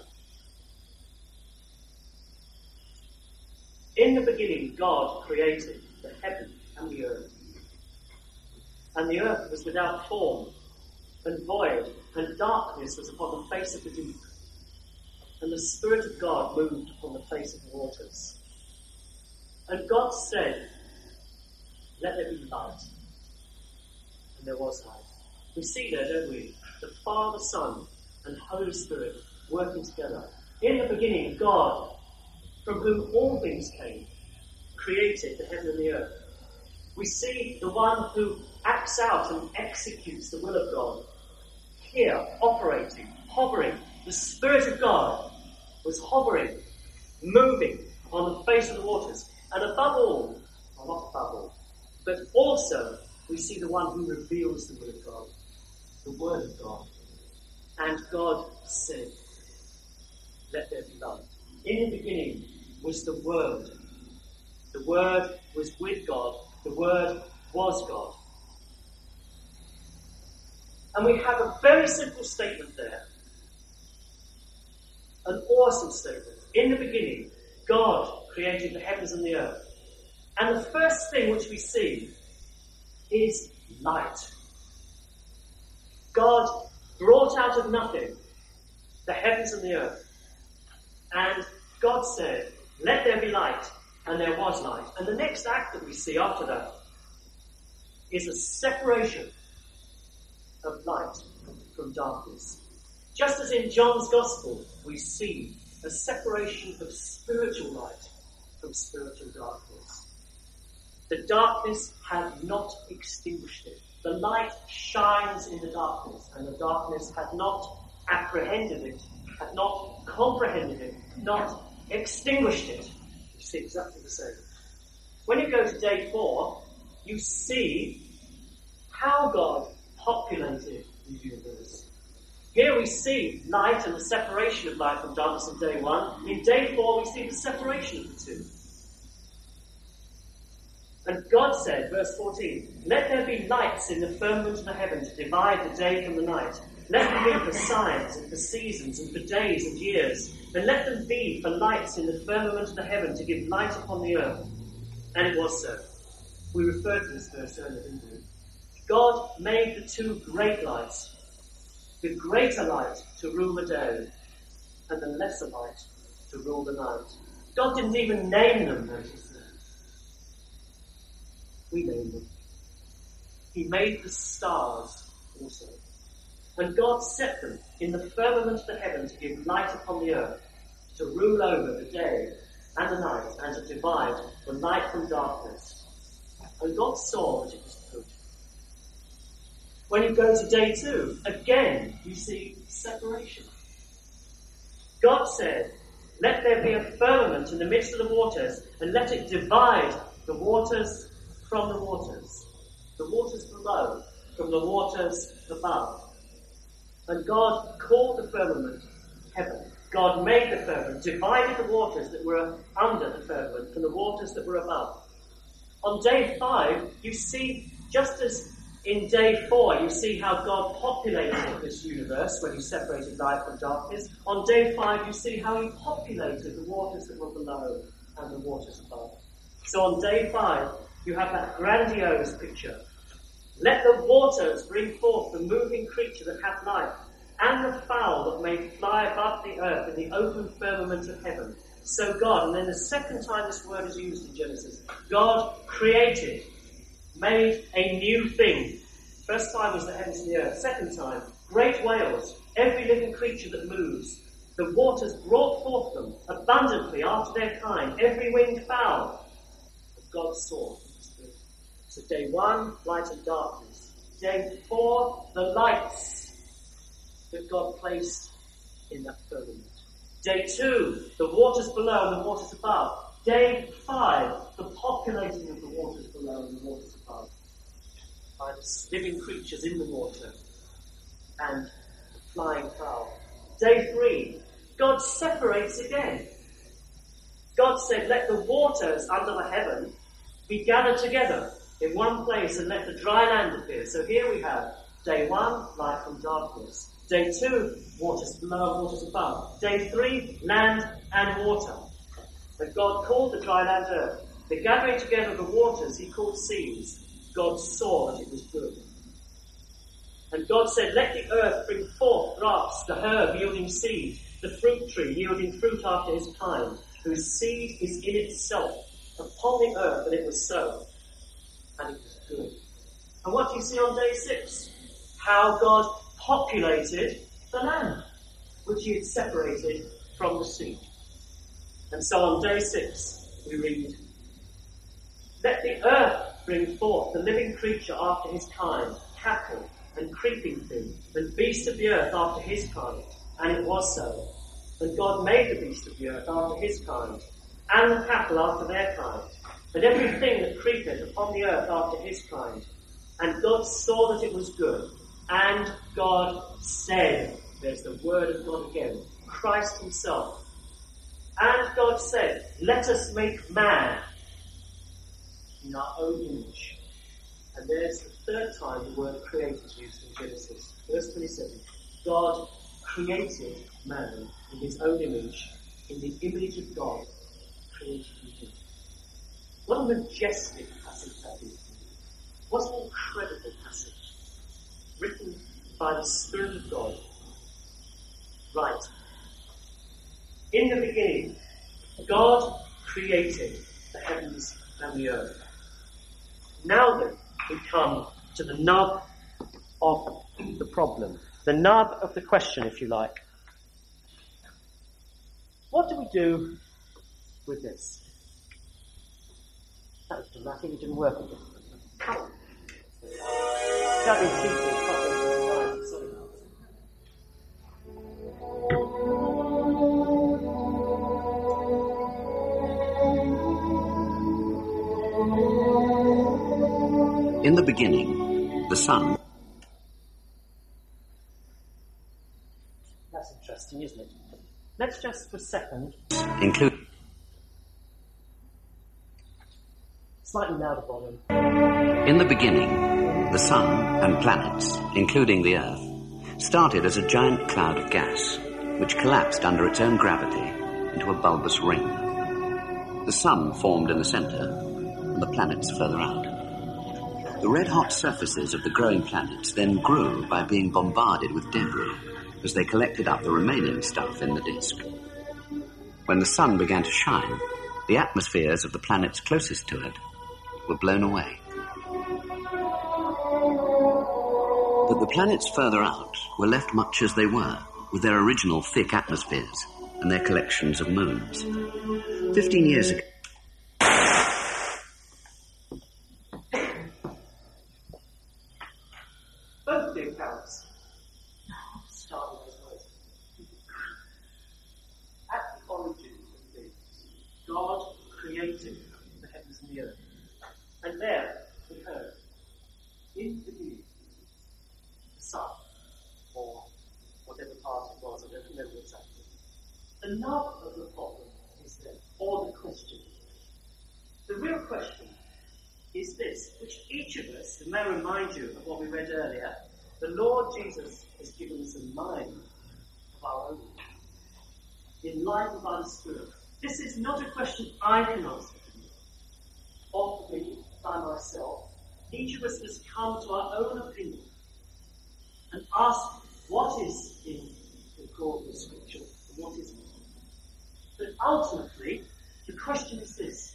In the beginning, God created the heaven and the earth. And the earth was without form and void, and darkness was upon the face of the deep. And the Spirit of God moved upon the face of the waters. And God said, let there be light. And there was light. We see there, don't we? The Father, Son, and Holy Spirit working together. In the beginning, God, from whom all things came, created the heaven and the earth. We see the one who acts out and executes the will of God, here, operating, hovering. The Spirit of God was hovering, moving on the face of the waters. And above all, well, not above all, but also we see the one who reveals the will of God, the Word of God. And God said, let there be light. In the beginning was the Word. The Word was with God. The Word was God. And we have a very simple statement there. An awesome statement. In the beginning, God created the heavens and the earth. And the first thing which we see is light. God brought out of nothing the heavens and the earth. And God said, let there be light. And there was light. And the next act that we see after that is a separation of light from darkness. Just as in John's Gospel, we see a separation of spiritual light from spiritual darkness. The darkness had not extinguished it. The light shines in the darkness, and the darkness had not apprehended it, had not comprehended it, not extinguished it. You see exactly the same. When you go to day four, you see how God populated the universe. Here we see light and the separation of light from darkness in day one. In day four, we see the separation of the two. And God said, verse fourteen, let there be lights in the firmament of the heaven to divide the day from the night. Let them be for signs and for seasons and for days and years. And let them be for lights in the firmament of the heaven to give light upon the earth. And it was so. We referred to this verse earlier, didn't we? God made the two great lights, the greater light to rule the day, and the lesser light to rule the night. God didn't even name them, notice that. We named them. He made the stars also. And God set them in the firmament of the heaven to give light upon the earth, to rule over the day and the night, and to divide the light from darkness. And God saw that it was good. When you go to day two, again you see separation. God said, let there be a firmament in the midst of the waters, and let it divide the waters from the waters, the waters below from the waters above. And God called the firmament heaven. God made the firmament, divided the waters that were under the firmament from the waters that were above. On day five, you see, just as in day four, you see how God populated this universe when he separated light from darkness. On day five, you see how he populated the waters that were below and the waters above. So on day five, you have that grandiose picture. Let the waters bring forth the moving creature that hath life, and the fowl that may fly above the earth in the open firmament of heaven. So God, and then the second time this word is used in Genesis, God created, made a new thing. First time was the heavens and the earth. Second time, great whales, every living creature that moves. The waters brought forth them abundantly after their kind, every winged fowl. And God saw. So day one, light and darkness. Day four, the lights that God placed in that firmament. Day two, the waters below and the waters above. Day five, the populating of the waters below and the waters above by the living creatures in the water and the flying fowl. Day three, God separates again. God said, let the waters under the heaven be gathered together in one place and let the dry land appear. So here we have day one, light from darkness. Day two, waters below, waters above. Day three, land and water. And God called the dry land earth. The gathering together of the waters he called seas. God saw that it was good. And God said, let the earth bring forth grass, the herb yielding seed, the fruit tree yielding fruit after his kind, whose seed is in itself upon the earth, and it was so. And it was good. And what do you see on day six? How God populated the land, which he had separated from the sea. And so on day six, we read, let the earth bring forth the living creature after his kind, cattle and creeping thing, and beast of the earth after his kind. And it was so. And God made the beast of the earth after his kind, and the cattle after their kind, and everything that creepeth upon the earth after his kind. And God saw that it was good. And God said, there's the word of God again, Christ himself. And God said, let us make man in our own image. And there's the third time the word create is used in Genesis. Verse twenty-seven. God created man in his own image. In the image of God created him. What a majestic passage that is. What an incredible passage. Written by the Spirit of God. Right. In the beginning, God created the heavens and the earth. Now then, we come to the nub of the problem. The nub of the question, if you like. What do we do with this? That was dramatic, it didn't work again. Come on. That is cheating. Sorry. In the beginning, the sun. That's interesting, isn't it? Let's just for a second Include. Slightly louder volume. In the beginning, the sun and planets, including the Earth, started as a giant cloud of gas, which collapsed under its own gravity into a bulbous ring. The sun formed in the center, and the planets further out. The red-hot surfaces of the growing planets then grew by being bombarded with debris as they collected up the remaining stuff in the disk. When the sun began to shine, the atmospheres of the planets closest to it were blown away. But the planets further out were left much as they were, with their original thick atmospheres and their collections of moons. Fifteen years ago, both the accounts started as well. At the origin of things, God created the heavens and the earth. And there we heard, in the beginning, the sun, or whatever part it was, I don't remember exactly. The nub of the problem is there, or the question. The real question is this, which each of us, and may I remind you of what we read earlier, the Lord Jesus has given us a mind of our own, enlightened by the Spirit. This is not a question I can answer for you, or for me, by myself. Each of us must come to our own opinion and ask what is in accord with Scripture and what isn't. But ultimately, the question is this.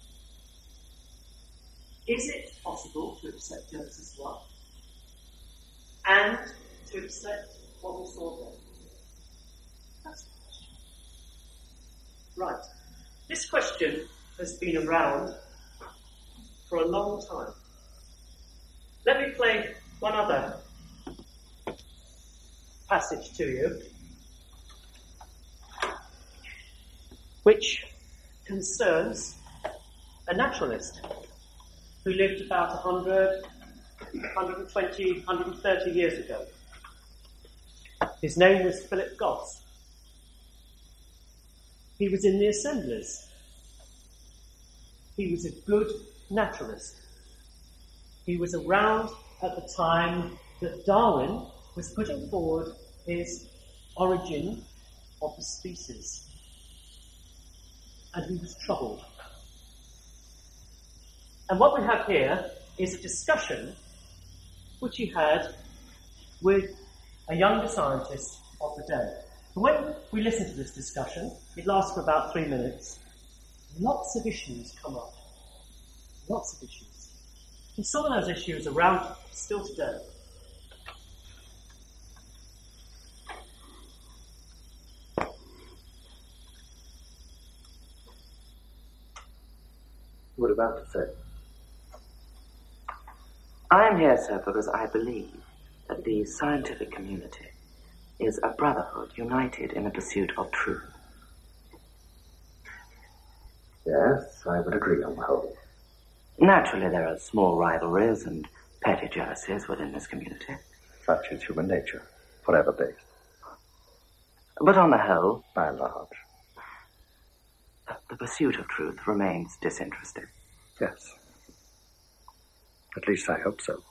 Is it possible to accept Genesis one and to accept what we saw there? That's the question. Right. This question has been around for a long time. Let me play one other passage to you, which concerns a naturalist who lived about one hundred, one hundred twenty, one hundred thirty years ago. His name was Philip Goss. He was in the assemblies. He was a good naturalist. He was around at the time that Darwin was putting forward his Origin of the Species. And he was troubled. And what we have here is a discussion which he had with a younger scientist of the day. And when we listen to this discussion, it lasts for about three minutes. Lots of issues come up. Lots of issues. And some of those issues are around still today. What about to say? I am here, sir, because I believe that the scientific community is a brotherhood united in the pursuit of truth. Yes, I would agree on the whole. Naturally, there are small rivalries and petty jealousies within this community. Such is human nature, forever based. But on the whole, by and large, the pursuit of truth remains disinterested. Yes. At least I hope so.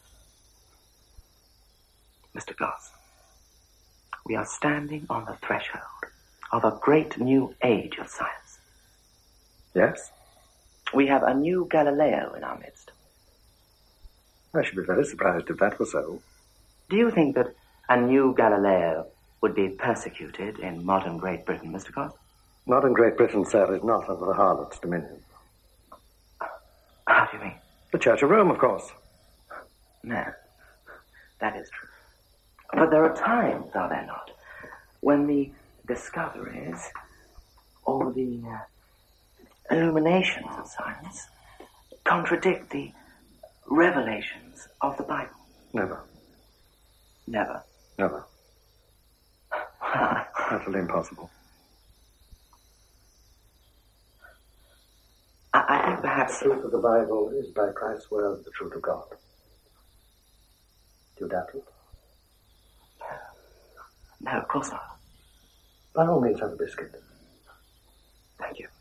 Mister Goss, we are standing on the threshold of a great new age of science. Yes? We have a new Galileo in our midst. I should be very surprised if that were so. Do you think that a new Galileo would be persecuted in modern Great Britain, Mister Goss? Modern Great Britain, sir, is not under the harlot's dominion. How do you mean? The Church of Rome, of course. No, that is true. But there are times, are there not, when the discoveries or the uh, illuminations of science contradict the revelations of the Bible? Never. Never? Never. Utterly impossible. I, I think perhaps... The truth of the Bible is by Christ's word the truth of God. Do you doubt it? No, of course not. By all means, have a biscuit. Thank you.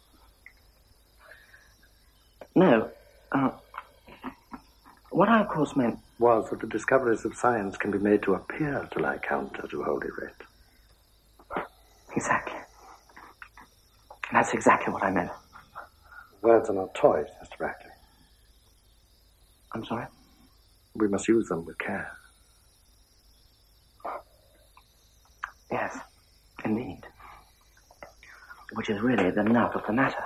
No, uh, what I of course meant was that the discoveries of science can be made to appear to lie counter to Holy Writ. Exactly. That's exactly what I meant. Words are not toys, Mister Brackley. I'm sorry? We must use them with care. Yes, indeed. Which is really the nub of the matter.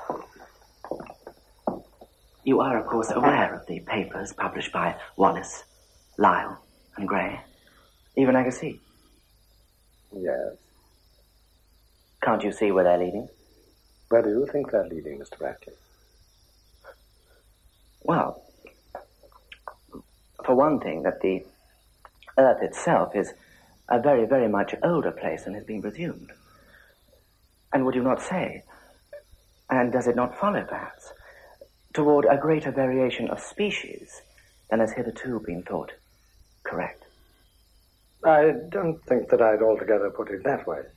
You are, of course, aware of the papers published by Wallace, Lyell, and Gray, even Agassiz. Yes. Can't you see where they're leading? Where do you think they're leading, Mister Brackley? Well, for one thing, that the Earth itself is a very, very much older place than has been presumed. And would you not say, and does it not follow, perhaps, toward a greater variation of species than has hitherto been thought correct? I don't think that I'd altogether put it that way.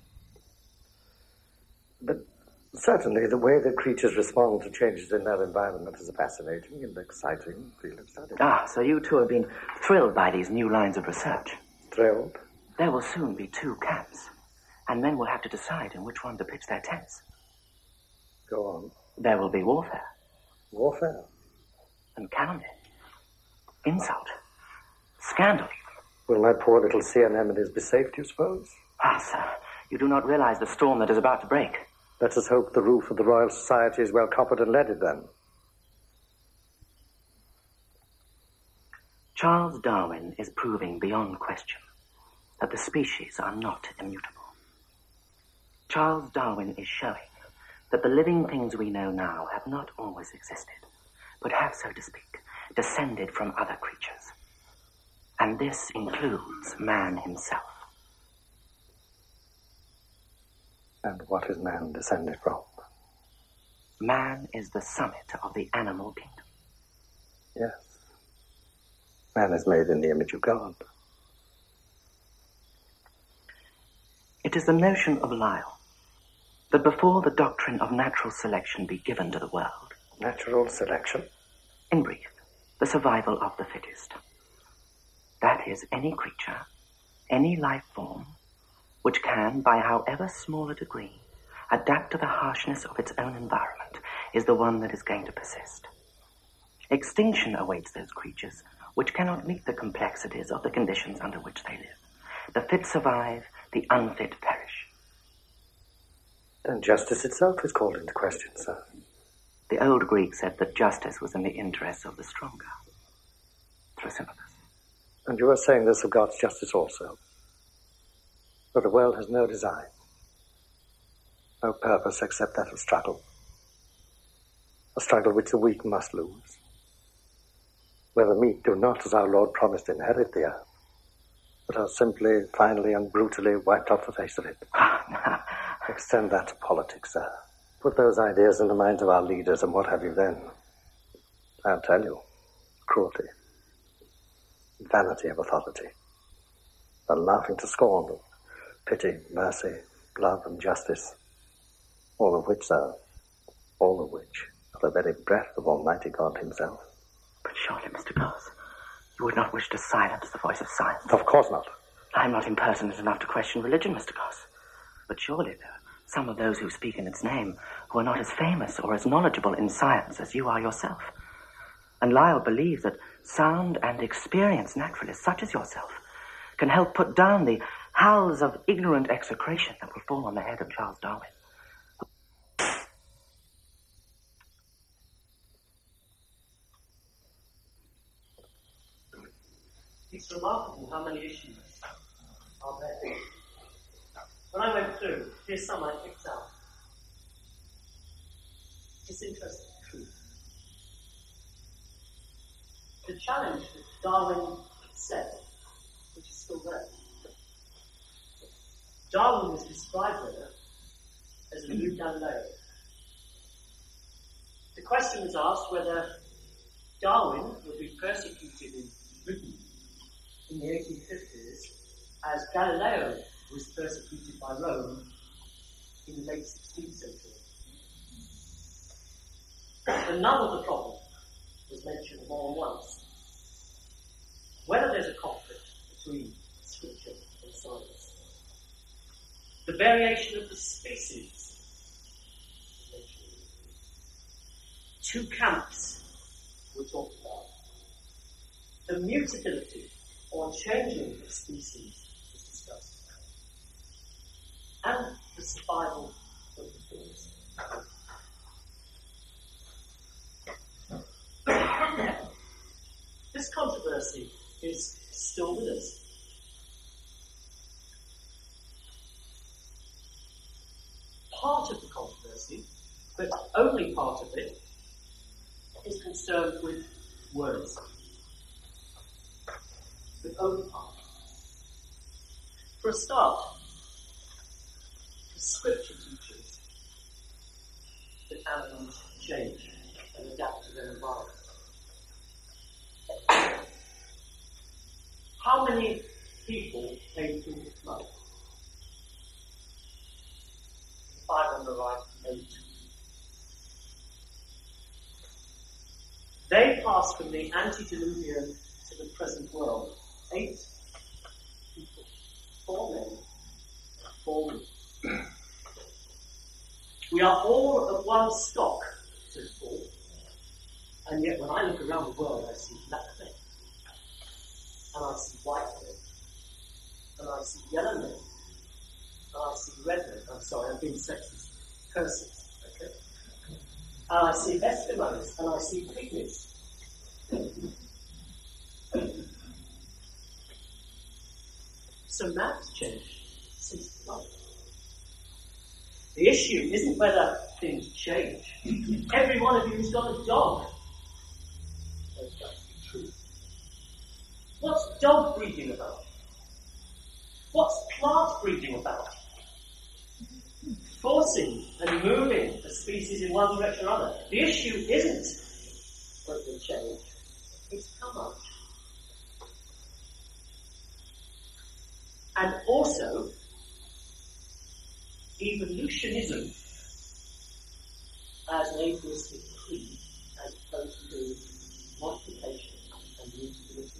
But certainly the way that creatures respond to changes in their environment is a fascinating and exciting field of study. Ah, so you two have been thrilled by these new lines of research. Thrilled? There will soon be two camps, and men will have to decide in which one to pitch their tents. Go on. There will be warfare. Warfare? And calumny. Insult. Scandal. Will my poor little sea anemones be safe, do you suppose? Ah, sir, you do not realize the storm that is about to break. Let us hope the roof of the Royal Society is well coppered and leaded, then. Charles Darwin is proving beyond question that the species are not immutable. Charles Darwin is showing that the living things we know now have not always existed, but have, so to speak, descended from other creatures. And this includes man himself. And what is man descended from? Man is the summit of the animal kingdom. Yes. Man is made in the image of God. It is the notion of Lyell that before the doctrine of natural selection be given to the world... Natural selection? In brief, the survival of the fittest. That is, any creature, any life form, which can, by however small a degree, adapt to the harshness of its own environment, is the one that is going to persist. Extinction awaits those creatures which cannot meet the complexities of the conditions under which they live. The fit survive, the unfit perish. Then justice itself is called into question, sir. The old Greek said that justice was in the interests of the stronger. Thrasymachus. And you are saying this of God's justice also? For the world has no design, no purpose except that of struggle. A struggle which the weak must lose. Where the meek do not, as our Lord promised, inherit the earth, but are simply, finally, and brutally wiped off the face of it. Extend that to politics, sir. Put those ideas in the minds of our leaders, and what have you then? I'll tell you. Cruelty. Vanity of authority. The laughing to scorn of pity, mercy, love, and justice. All of which, sir, all of which are the very breath of Almighty God himself. But surely, Mister Goss, you would not wish to silence the voice of science. Of course not. I'm not impertinent enough to question religion, Mister Goss. But surely there are some of those who speak in its name who are not as famous or as knowledgeable in science as you are yourself. And Lyell believes that sound and experienced naturalists such as yourself can help put down the howls of ignorant execration that will fall on the head of Charles Darwin. It's remarkable how many issues are there. When I went through, here's some I picked out. It's interesting truth. The challenge that Darwin set, which is still there. Darwin was described there as a new Galileo. The question was asked whether Darwin would be persecuted in Britain in the eighteen fifties as Galileo was persecuted by Rome in the late sixteenth century. The none of the problem was mentioned more than once. Whether there's a conflict between scripture and science. The variation of the species. Two camps were talked about. The mutability or changing of species is discussed. And the survival of the fittest. This controversy is still with us. Part of the controversy, but only part of it, is concerned with words. The only part. For a start, the scripture teaches that animals change and adapt to their environment. How many people came through the flood? Five on the right, eight. They passed from the antediluvian to the present world. Eight people. Four men. Four women. We are all of one stock, says Paul. And yet when I look around the world, I see black men. And I see white men. And I see yellow men. And I see red men. I'm sorry, I'm being sexist. Curses. Okay? And I see Eskimos. And I see pygmies. So man's changed since the flood. The issue isn't whether things change. Every one of you has got a dog. That's just the truth. What's dog breeding about? What's plant breeding about? Forcing and moving a species in one direction or another. The issue isn't whether they change, it's how much. And also, evolutionism as an atheistic creed as opposed to modification and mutability.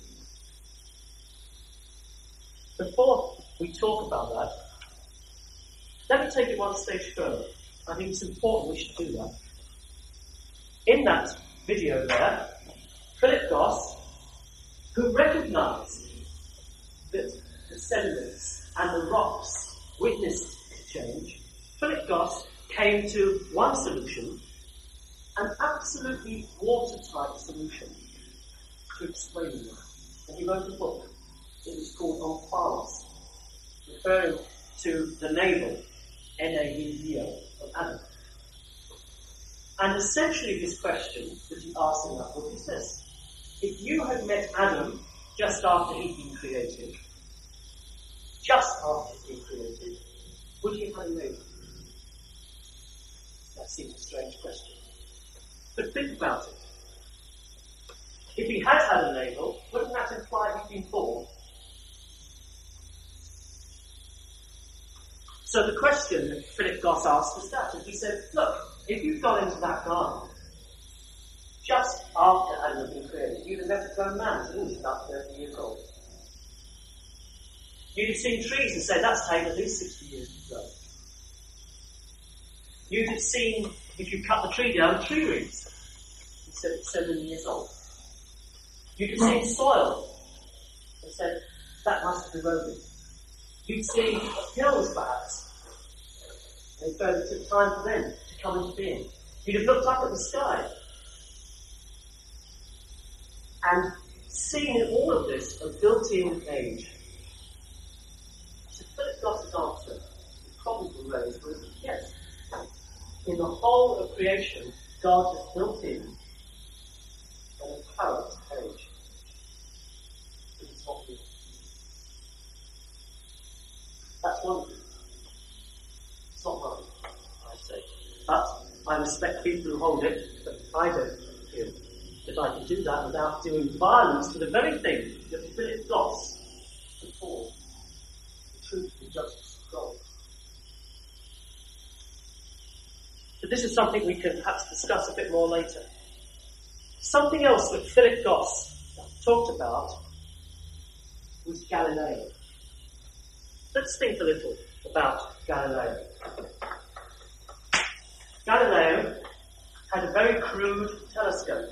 Before we talk about that, let me take it one stage further. I think it's important we should do that. In that video there, Philip Goss, who recognised that the sediments and the rocks witnessed change, Philip Goss came to one solution, an absolutely watertight solution to explain that. And he wrote a book. It was called On Pharos, referring to the navel, N A V V O, of Adam. And essentially his question that he asked in that book is this: if you had met Adam just after he'd been created, just after he'd been created, would you have had a navel? That seems a strange question. But think about it. If he had had a navel, wouldn't that imply he'd been born? So the question that Philip Goss asked was that, and he said, look, if you'd gone into that garden just after Adam had been created, you'd have met a grown man who was about thirty years old. You'd have seen trees and said, that's taken at least sixty years to grow. You'd have seen, if you cut the tree down, tree roots and said it's seven years old. You'd have seen soil and said, that must have eroded. You'd see hills, perhaps, and further it took time for them to come into being. You'd have looked up at the sky and seen in all of this a built-in age. So Philip Goss's answer, the problem we raised was yes. In the whole of creation, God has built in an apparent age. But it's not real. That's wonderful. It's not right, I say. But I respect people who hold it, but I don't feel that I can do that without doing violence to the very thing that Philip Goss supports, the truth and justice of God. But this is something we can perhaps discuss a bit more later. Something else that Philip Goss talked about was Galileo. Let's think a little about Galileo. Galileo had a very crude telescope.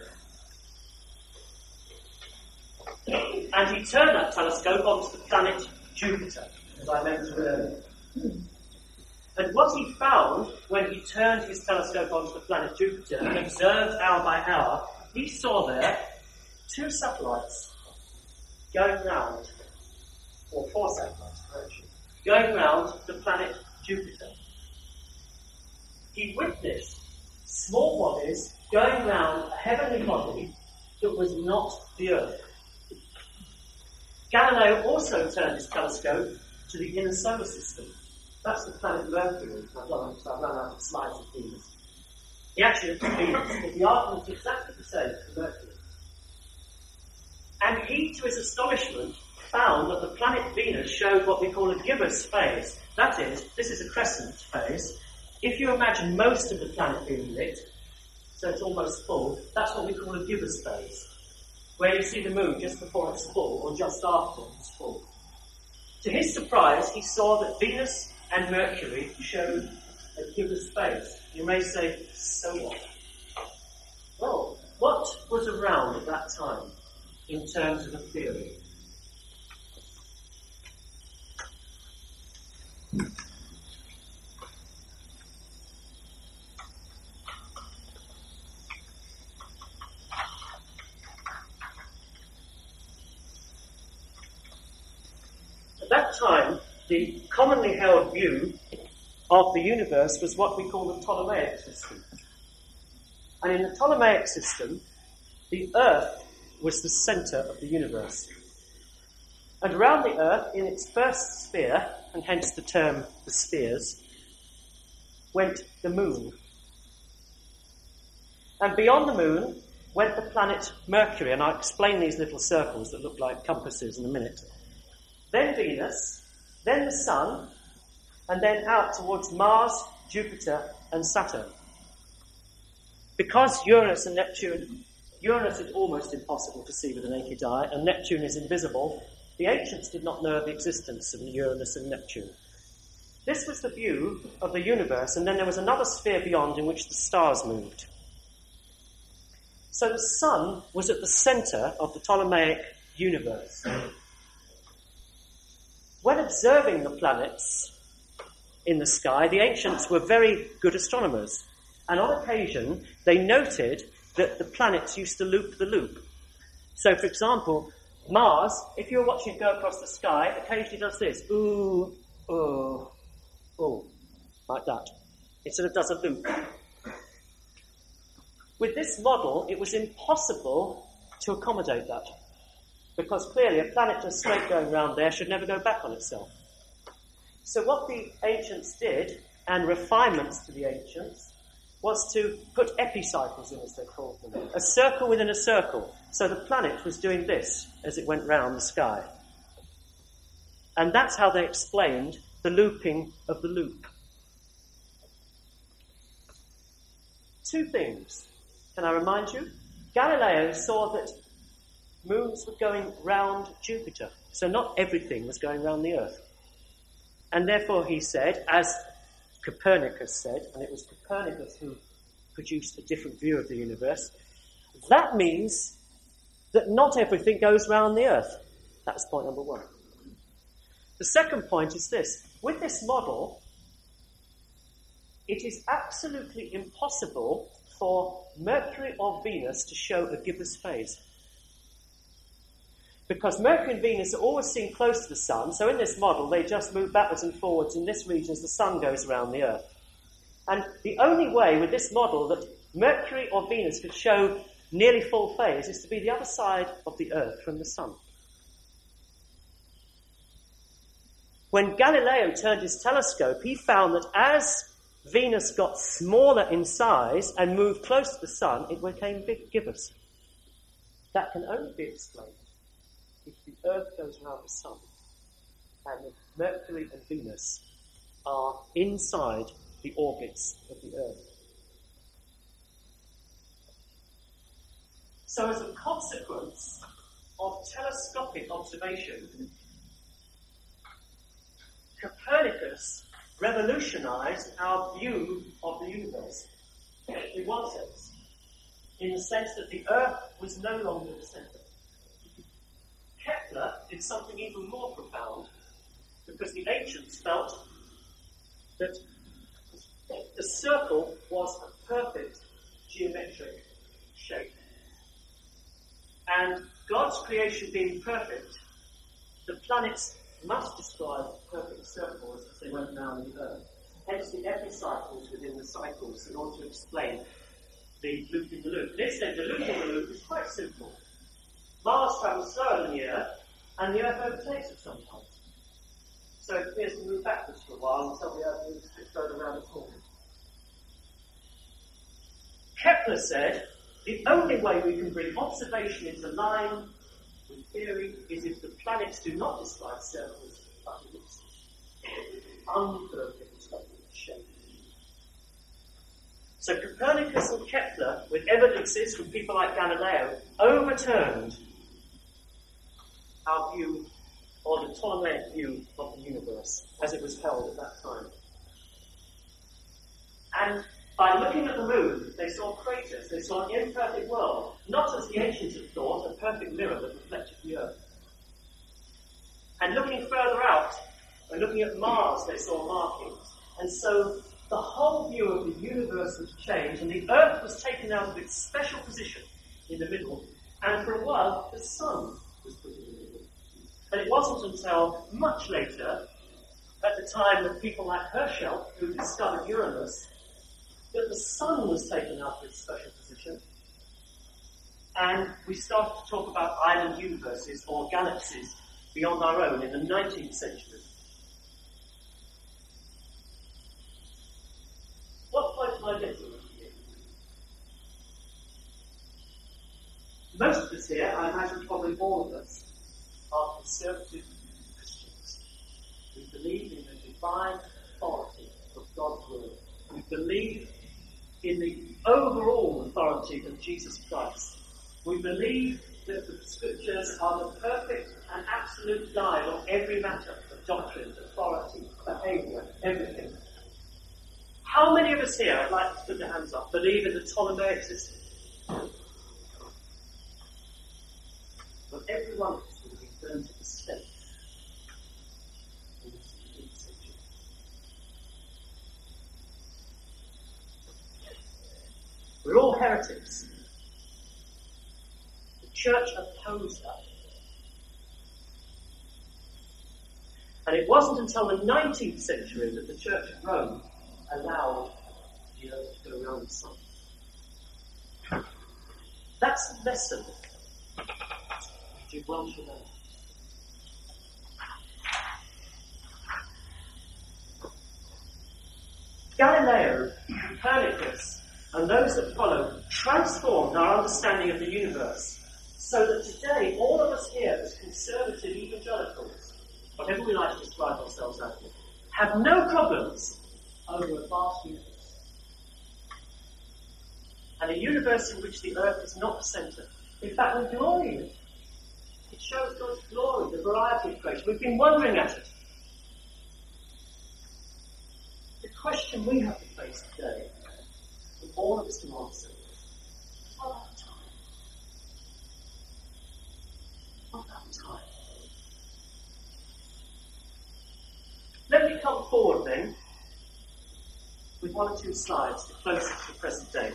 And he turned that telescope onto the planet Jupiter, as I mentioned earlier. And what he found when he turned his telescope onto the planet Jupiter and observed hour by hour, he saw there two satellites going round, or four satellites, actually, going round the planet Jupiter. He witnessed small bodies going round a heavenly body that was not the Earth. Galileo also turned his telescope to the inner solar system. That's the planet Mercury. I've done it, so I've run out of slides of Venus. He actually looked at Venus, but the argument is exactly the same for Mercury. And he, to his astonishment, found that the planet Venus showed what we call a gibbous phase. That is, this is a crescent phase. If you imagine most of the planet being lit, so it's almost full, that's what we call a gibbous phase, where you see the moon just before it's full or just after it's full. To his surprise, he saw that Venus and Mercury showed a gibbous phase. You may say, so what? Well, what was around at that time in terms of a theory? At that time, the commonly held view of the universe was what we call the Ptolemaic system. And in the Ptolemaic system, the Earth was the centre of the universe. And around the Earth, in its first sphere, and hence the term the spheres, went the moon. And beyond the moon went the planet Mercury, and I'll explain these little circles that look like compasses in a minute. Then Venus, then the Sun, and then out towards Mars, Jupiter, and Saturn. Because Uranus and Neptune, Uranus is almost impossible to see with the naked eye, and Neptune is invisible, the ancients did not know of the existence of Uranus and Neptune. This was the view of the universe, and then there was another sphere beyond in which the stars moved. So the sun was at the centre of the Ptolemaic universe. When observing the planets in the sky, the ancients were very good astronomers, and on occasion they noted that the planets used to loop the loop. So, for example, Mars, if you were watching it go across the sky, occasionally does this, ooh, ooh, ooh, like that. It sort of does a loop. With this model, it was impossible to accommodate that, because clearly a planet just straight going round there should never go back on itself. So what the ancients did, and refinements to the ancients, was to put epicycles in, as they called them, a circle within a circle. So the planet was doing this as it went round the sky. And that's how they explained the looping of the loop. Two things. Can I remind you? Galileo saw that moons were going round Jupiter, so not everything was going round the Earth. And therefore he said, as Copernicus said, and it was Copernicus who produced a different view of the universe, that means that not everything goes round the Earth. That's point number one. The second point is this. With this model, it is absolutely impossible for Mercury or Venus to show a gibbous phase. Because Mercury and Venus are always seen close to the Sun, so in this model they just move backwards and forwards in this region as the Sun goes around the Earth. And the only way with this model that Mercury or Venus could show nearly full phase is to be the other side of the Earth from the Sun. When Galileo turned his telescope, he found that as Venus got smaller in size and moved close to the Sun, it became big gibbous. That can only be explained if the Earth goes around the Sun and Mercury and Venus are inside the orbits of the Earth. So as a consequence of telescopic observation, Copernicus revolutionized our view of the universe in one sense, in the sense that the Earth was no longer the centre. Kepler did something even more profound, because the ancients felt that the circle was a perfect geometric shape. And God's creation being perfect, the planets must describe perfect circles as they went round the Earth. Hence the epicycles within the cycles in order to explain the loop in the loop. This then, the loop in the loop is quite simple. Mars travels slower than the Earth, and the Earth overtakes it sometimes. So it appears to move backwards for a while until the Earth moves a bit further around the corner. Kepler said, the only way we can bring observation into line with theory is if the planets do not describe circles, but ellipses. Unperfect shape. So Copernicus and Kepler, with evidences from people like Galileo, overturned our view, or the Ptolemaic view of the universe, as it was held at that time. And by looking at the moon, they saw craters, they saw an imperfect world, not as the ancients had thought, a perfect mirror that reflected the Earth. And looking further out, and looking at Mars, they saw markings. And so the whole view of the universe was changed, and the Earth was taken out of its special position in the middle, and for a while the Sun was put in the middle. And it wasn't until much later, at the time that people like Herschel, who discovered Uranus, that the Sun was taken out of its special position, and we started to talk about island universes or galaxies beyond our own in the nineteenth century. What point am I getting here? Most of us here, I imagine probably all of us, are conservative Christians. We believe in the divine believe in the overall authority of Jesus Christ. We believe that the Scriptures are the perfect and absolute guide on every matter of doctrine, authority, behaviour, everything. How many of us here, I'd like to put your hands up, believe in the Ptolemaic system? But every one of us will be burned at the stake in the sixteenth century. We're all heretics. The church opposed that. And it wasn't until the nineteenth century that the Church of Rome allowed the earth to go around the sun. That's the lesson you do well to know. Galileo, Copernicus, and those that followed transformed our understanding of the universe so that today all of us here as conservative evangelicals, whatever we like to describe ourselves as, have no problems over a vast universe. And a universe in which the earth is not the centre. In fact, we glory in it. It shows God's glory, the variety of creation. We've been wondering at it. The question we have to face today, for all of us to answer, is what about time? What about time? Let me come forward then with one or two slides to close to the present day.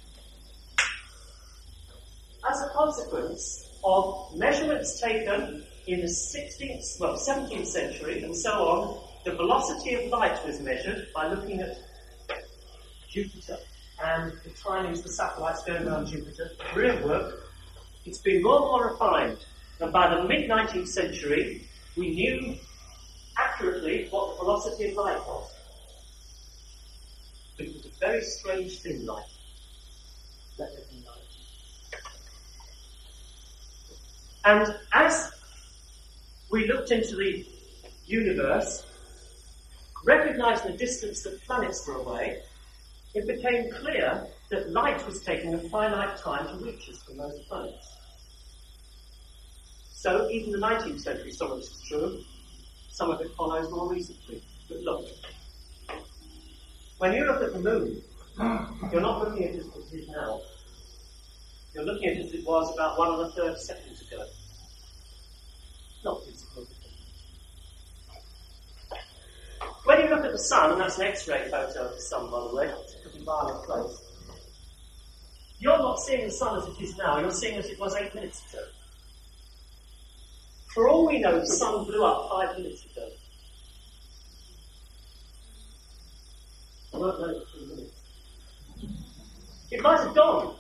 As a consequence of measurements taken in the sixteenth, well, seventeenth century and so on, the velocity of light was measured by looking at Jupiter and the timings the satellites going around Jupiter. Real work. It's been more and more refined. And by the mid-nineteenth century, we knew accurately what the velocity of light was. It was a very strange thing, light. Let it be light. And as we looked into the universe, recognizing the distance that planets were away, it became clear that light was taking a finite time to reach us from those planets. So even the nineteenth century, some of this is true, some of it follows more recently. But look, when you look at the moon, you're not looking at it as it is now. You're looking at it as it was about one and a third seconds ago. Not insignificant. When you look at the sun, and that's an X-ray photo of the sun, by the way, it's a pretty violent place, you're not seeing the sun as it is now, you're seeing it as it was eight minutes ago. For all we know, the sun blew up five minutes ago. I won't know for three minutes. It might have gone.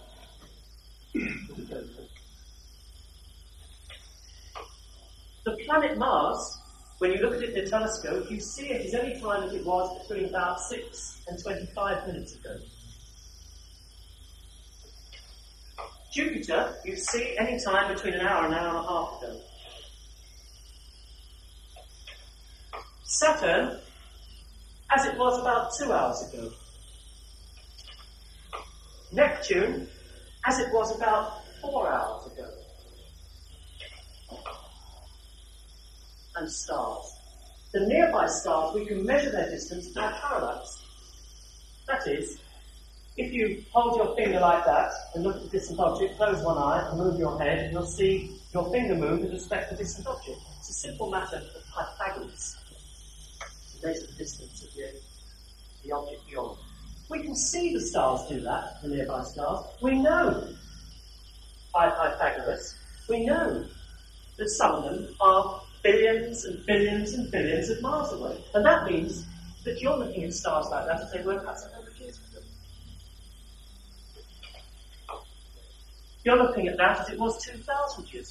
The planet Mars, when you look at it in a telescope, you see it as any time as it was between about six and twenty-five minutes ago. Jupiter, you see any time between an hour and an hour and a half ago. Saturn, as it was about two hours ago. Neptune, as it was about four hours ago. And stars. The nearby stars, we can measure their distance by parallax. That is, if you hold your finger like that and look at a distant object, close one eye and move your head, you'll see your finger move with respect to the distant object. It's a simple matter of Pythagoras. The measure the distance of the, the object beyond. We can see the stars do that, the nearby stars. We know by Pythagoras, we know that some of them are billions and billions and billions of miles away. And that means that you're looking at stars like that as they were perhaps a hundred years ago. You're looking at that as it was two thousand years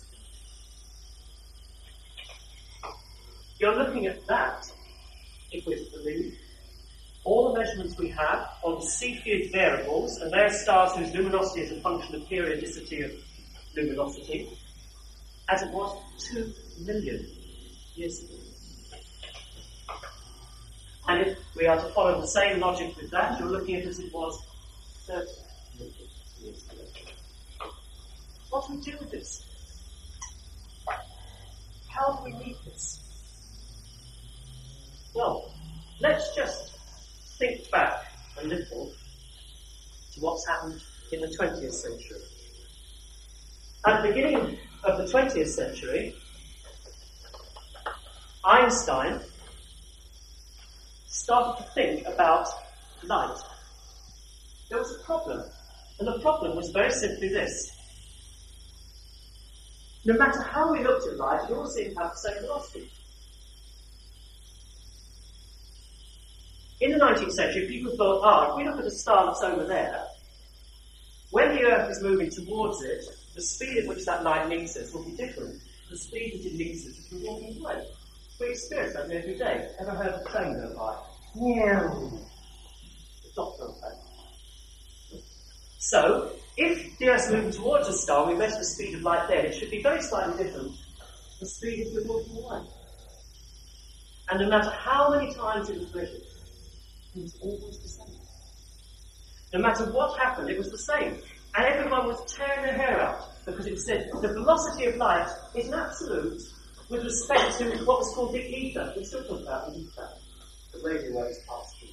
ago. You're looking at that, if we're to believe, all the measurements we have on Cepheid variables, and they're stars whose luminosity is a function of periodicity of luminosity, as it was two million years ago. And if we are to follow the same logic with that. You're looking at it as it was thirty years ago. What do we do with this? How do we read this? Well, let's just think back a little to what's happened in the twentieth century. At the beginning of the twentieth century, Einstein started to think about light. There was a problem, and the problem was very simply this. No matter how we looked at light, it all seemed to have the same velocity. In the nineteenth century, people thought, ah, if we look at a star that's over there, when the Earth is moving towards it, the speed at which that light meets us will be different to the speed that it meets us as we're walking away. We experience that every day. Ever heard of a train go by? Yeah. The doctor effect. So, if the Earth's moving towards a star, we measure the speed of light then, it should be very slightly different to the speed as we're walking away. And no matter how many times it was measured, it was always the same. No matter what happened, it was the same. And everyone was tearing their hair out because it said the velocity of light is an absolute with respect to what was called the ether. We still talk about the ether, the radio waves pass through.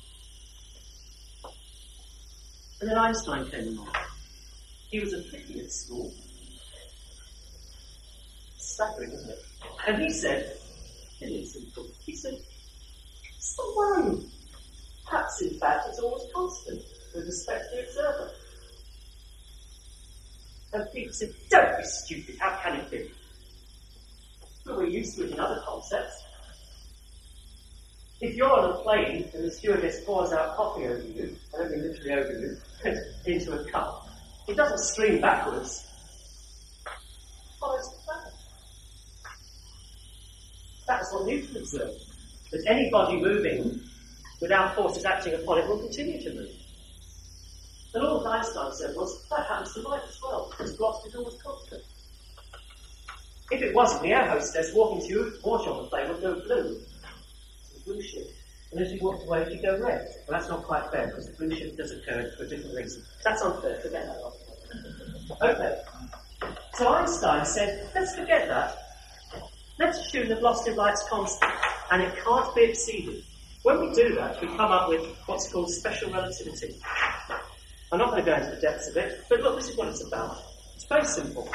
And then Einstein came along. He was a hippie at school. Staggering, isn't it? And he said, really simple, he said, it's not worrying. Perhaps, in fact, it's always constant with respect to the observer. And people said, don't be stupid, how can it be? Well, we're used to it in other concepts. If you're on a plane and the stewardess pours out coffee over you, I don't mean literally over you, into a cup, it doesn't stream backwards. It follows the planet. That's what Newton observed. That any body moving without forces acting upon it will continue to move. And all that Einstein said was, that happens to light as well, because velocity is always constant. If it wasn't, the air hostess walking towards you on the plane would go blue. It's a blue ship. And as you walked away, she'd go red. Well, that's not quite fair, because the blue ship does occur for a different reason. That's unfair, forget that. Okay. So Einstein said, let's forget that. Let's assume the velocity of light's constant, and it can't be exceeded. When we do that, we come up with what's called special relativity. I'm not going to go into the depths of it, but look, this is what it's about. It's very simple.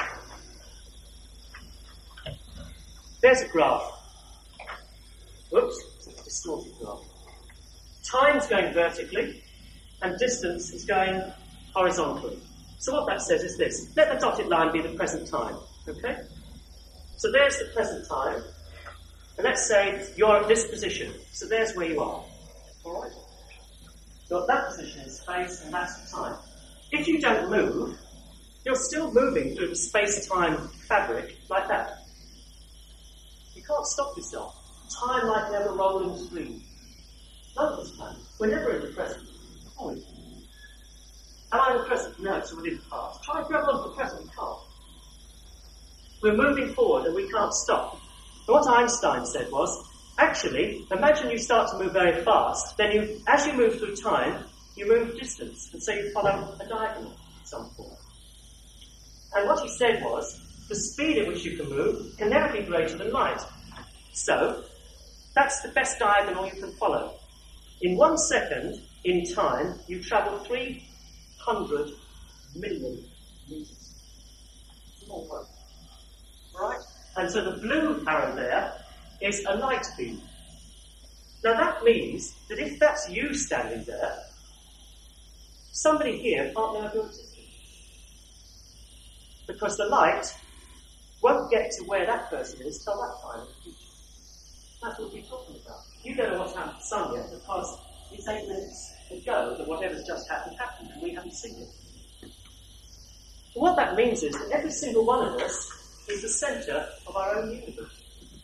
There's a graph. Whoops, it's a distorted graph. Time's going vertically, and distance is going horizontally. So what that says is this. Let the dotted line be the present time, okay? So there's the present time, and let's say you're at this position. So there's where you are, all right? You're at that position in space, and that's the time. If you don't move, you're still moving through the space-time fabric like that. You can't stop yourself. Time like an ever-rolling stream. None of us can. We're never in the present. Are we? Am I in the present? No, so we're in the past. Try and grab onto the present, we can't. We're moving forward and we can't stop. And what Einstein said was, actually, imagine you start to move very fast, then you, as you move through time, you move distance, and so you follow a diagonal at some point. And what he said was, the speed at which you can move can never be greater than light. So, that's the best diagonal you can follow. In one second, in time, you travel three hundred million meters. It's more work. Right? And so the blue arrow there is a light beam. Now that means that if that's you standing there, somebody here can't know you're existing. Because the light won't get to where that person is till that time in the future. That's what we're talking about. You don't know what's happened to the sun yet because it's eight minutes ago that whatever's just happened happened and we haven't seen it. So what that means is that every single one of us is the centre of our own universe.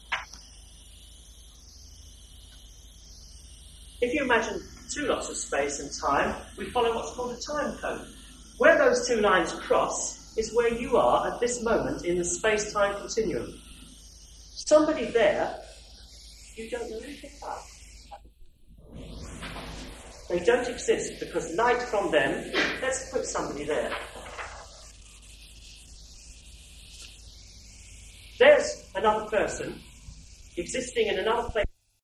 If you imagine two lots of space and time, we follow what's called a time cone. Where those two lines cross is where you are at this moment in the space-time continuum. Somebody there, you don't know anything about. They don't exist because light from them, let's put somebody there. There's another person existing in another place.